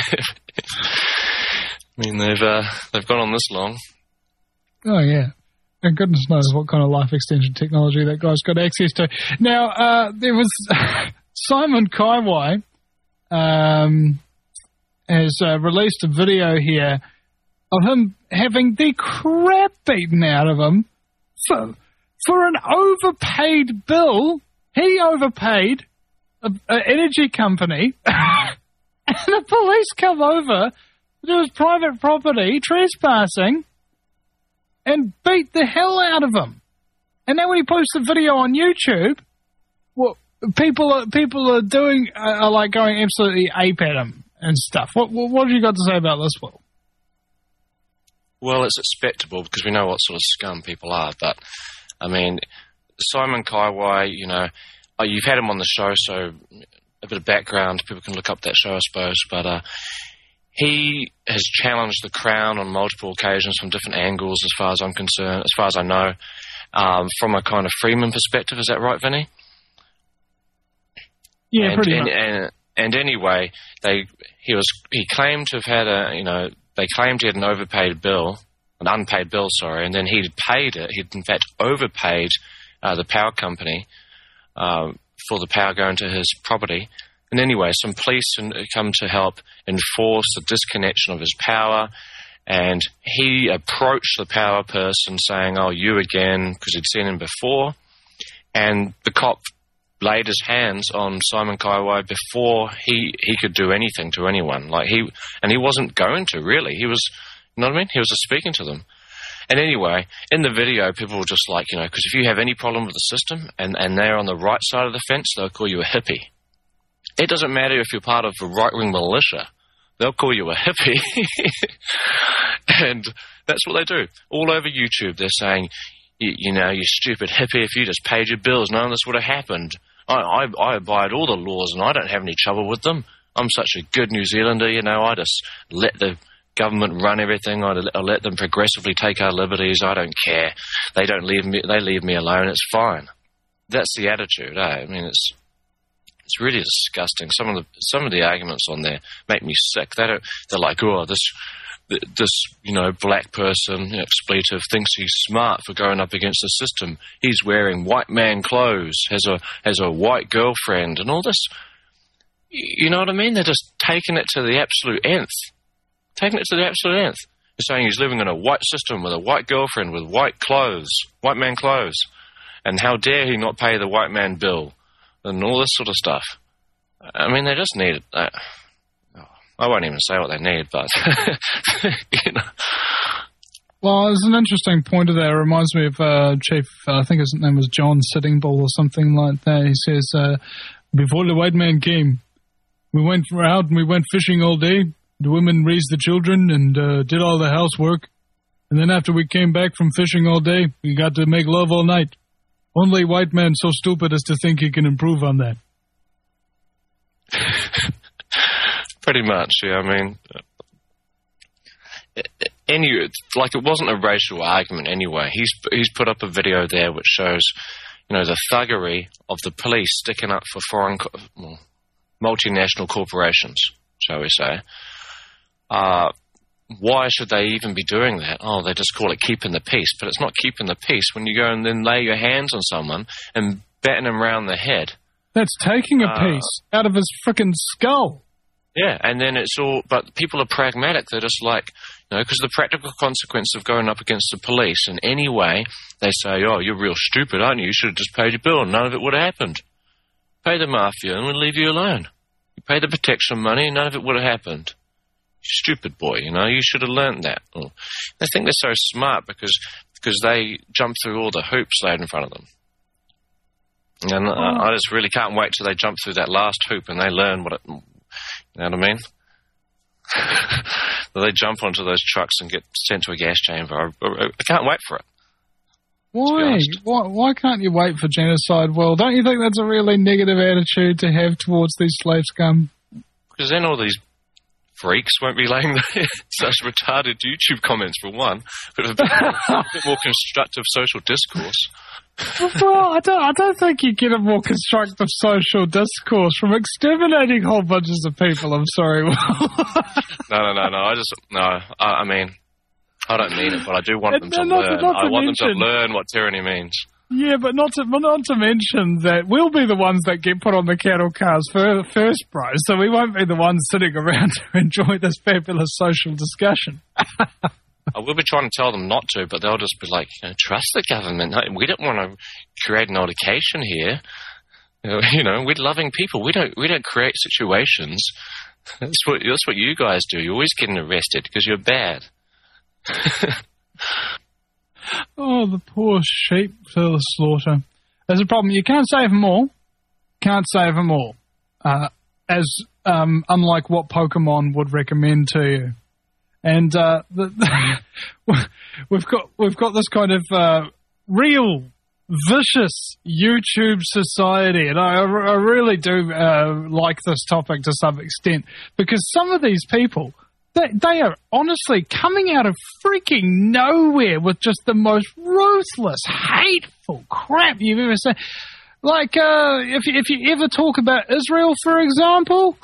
I mean, they've uh, they've gone on this long. Oh, yeah. And goodness knows what kind of life extension technology that guy's got access to. Now, uh, there was Simon Kaiwai um, has uh, released a video here of him having the crap beaten out of him for, for an overpaid bill. He overpaid an energy company, and the police come over to his private property, trespassing, and beat the hell out of him. And then when he posts a video on YouTube, well, people are people are doing are like going absolutely ape at him and stuff. What what, what have you got to say about this, Will? Well, it's expectable because we know what sort of scum people are. But I mean, Simon Kaiwai, you know, oh, you've had him on the show, so a bit of background. People can look up that show, I suppose. But uh, he has challenged the Crown on multiple occasions from different angles, as far as I'm concerned, as far as I know, um, from a kind of Freeman perspective. Is that right, Vinny? Yeah, and, pretty and, much. And, and anyway, they he was he claimed to have had a you know they claimed he had an overpaid bill, an unpaid bill, sorry, and then he'd paid it. He'd in fact overpaid uh, the power company um, for the power going to his property. And anyway, some police come to help enforce the disconnection of his power, and he approached the power person saying, "Oh, you again," because he'd seen him before, and the cop laid his hands on Simon Kaiwai before he, he could do anything to anyone. Like he, and he wasn't going to, really. He was, you know what I mean? He was just speaking to them. And anyway, in the video, people were just like, you know, because if you have any problem with the system and, and they're on the right side of the fence, they'll call you a hippie. It doesn't matter if you're part of a right-wing militia. They'll call you a hippie. And that's what they do. All over YouTube, they're saying, you, you know, you stupid hippie, if you just paid your bills, none of this would have happened. I, I, I abide all the laws and I don't have any trouble with them. I'm such a good New Zealander, you know, I just let the government run everything. I, I let them progressively take our liberties. I don't care. They don't leave me, they leave me alone. It's fine. That's the attitude, eh? I mean, it's it's really disgusting. Some of the some of the arguments on there make me sick. They don't, they're like, oh, this this, you know, black person, you know, expletive, thinks he's smart for going up against the system. He's wearing white man clothes, has a has a white girlfriend, and all this. You know what I mean? They're just taking it to the absolute nth. Taking it to the absolute nth. They're saying he's living in a white system with a white girlfriend with white clothes, white man clothes. And how dare he not pay the white man bill, and all this sort of stuff. I mean, they just need it. Uh, I won't even say what they need, but, you know. Well, it's an interesting pointer there. It reminds me of uh, Chief, uh, I think his name was John Sitting Bull or something like that. He says, uh, before the white man came, we went out and we went fishing all day. The women raised the children and uh, did all the housework. And then after we came back from fishing all day, we got to make love all night. Only white man so stupid as to think he can improve on that. Pretty much, yeah. I mean, any like it wasn't a racial argument anyway. He's he's put up a video there which shows, you know, the thuggery of the police sticking up for foreign, well, multinational corporations, shall we say. Uh, why should they even be doing that? Oh, they just call it keeping the peace. But it's not keeping the peace when you go and then lay your hands on someone and batten him around the head. That's taking a uh, piece out of his frickin' skull. Yeah, and then it's all... But people are pragmatic. They're just like, you know, because the practical consequence of going up against the police in any way, they say, oh, you're real stupid, aren't you? You should have just paid your bill and none of it would have happened. Pay the mafia and we'll leave you alone. You pay the protection money and none of it would have happened. Stupid boy, you know, you should have learned that. Oh. They think they're so smart because because they jump through all the hoops laid in front of them. And oh. I, I just really can't wait till they jump through that last hoop and they learn what it... You know what I mean? They jump onto those trucks and get sent to a gas chamber. I, I, I can't wait for it. Why? Why? Why can't you wait for genocide? Well, don't you think that's a really negative attitude to have towards these slave scum? Because then all these freaks won't be laying such retarded YouTube comments, for one, but a bit more, a bit more constructive social discourse. Well, I don't, I don't think you get a more constructive social discourse from exterminating whole bunches of people. I'm sorry. no, no, no, no. I just, no, I, I mean, I don't mean it, but I do want them to not, learn. not to I want mention, them to learn what tyranny means. Yeah, but not to, not to mention that we'll be the ones that get put on the cattle cars first, bro. So we won't be the ones sitting around to enjoy this fabulous social discussion. I will be trying to tell them not to, but they'll just be like, you know, trust the government. No, we don't want to create an altercation here. You know, we're loving people. We don't we don't create situations. That's what that's what you guys do. You're always getting arrested because you're bad. Oh, the poor sheep for the slaughter. There's a problem. You can't save them all. Can't save them all. Uh, as um, unlike what Pokemon would recommend to you. And uh, the, the we've got we've got this kind of uh, real vicious YouTube society, and I, I really do uh, like this topic to some extent, because some of these people, they, they are honestly coming out of freaking nowhere with just the most ruthless, hateful crap you've ever seen. Like, uh, if, if you ever talk about Israel, for example,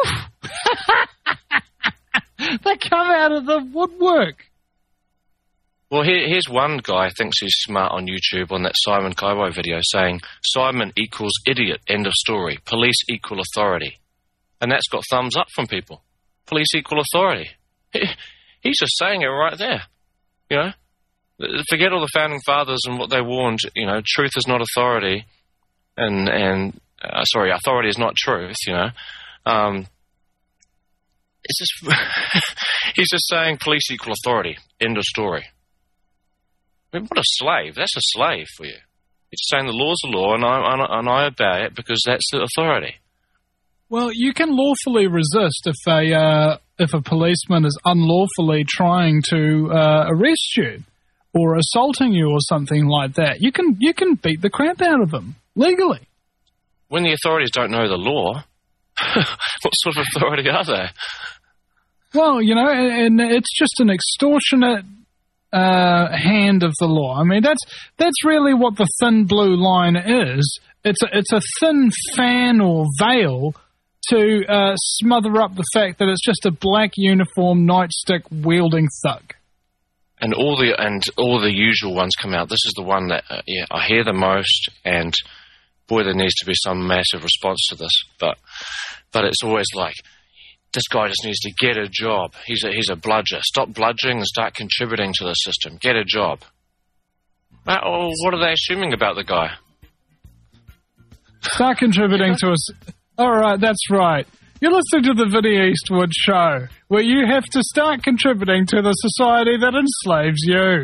they come out of the woodwork. Well, here, here's one guy who thinks he's smart on YouTube on that Simon Kaiwai video saying, Simon equals idiot, end of story. Police equal authority. And that's got thumbs up from people. Police equal authority. He, he's just saying it right there. You know? Forget all the founding fathers and what they warned. You know, truth is not authority. And, and uh, sorry, authority is not truth, you know. Um, it's just, he's just saying police equal authority, end of story. I mean, what a slave. That's a slave for you. It's saying the law's the law, and I, and I obey it because that's the authority. Well, you can lawfully resist if a uh, if a policeman is unlawfully trying to uh, arrest you or assaulting you or something like that. You can you can beat the crap out of them legally. When the authorities don't know the law, what sort of authority are they? Well, you know, and, and it's just an extortionate Uh, hand of the law. I mean, that's that's really what the thin blue line is. It's a, it's a thin fan or veil to uh, smother up the fact that it's just a black uniform nightstick wielding thug. And all the and all the usual ones come out. This is the one that uh, yeah I hear the most, and boy, there needs to be some massive response to this. But but it's always like, this guy just needs to get a job. He's a, he's a bludger. Stop bludgering and start contributing to the system. Get a job. Well, what are they assuming about the guy? Start contributing to us. All right, that's right. You're listening to the Vinny Eastwood Show, where you have to start contributing to the society that enslaves you.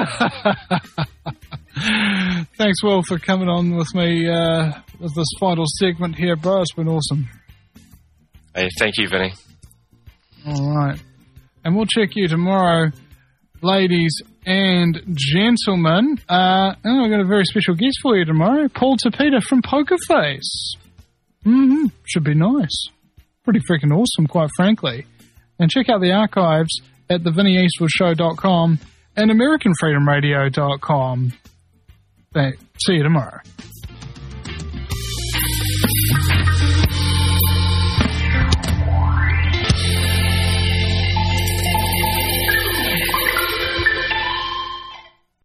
Thanks, Will, for coming on with me uh, with this final segment here, bro. It's been awesome. Hey, thank you, Vinny. All right. And we'll check you tomorrow, ladies and gentlemen. Uh, and I've got a very special guest for you tomorrow, Paul Tapita from Poker Face. Mm-hmm. Should be nice. Pretty freaking awesome, quite frankly. And check out the archives at the vinny eastwood show dot com and american freedom radio dot com. See you tomorrow.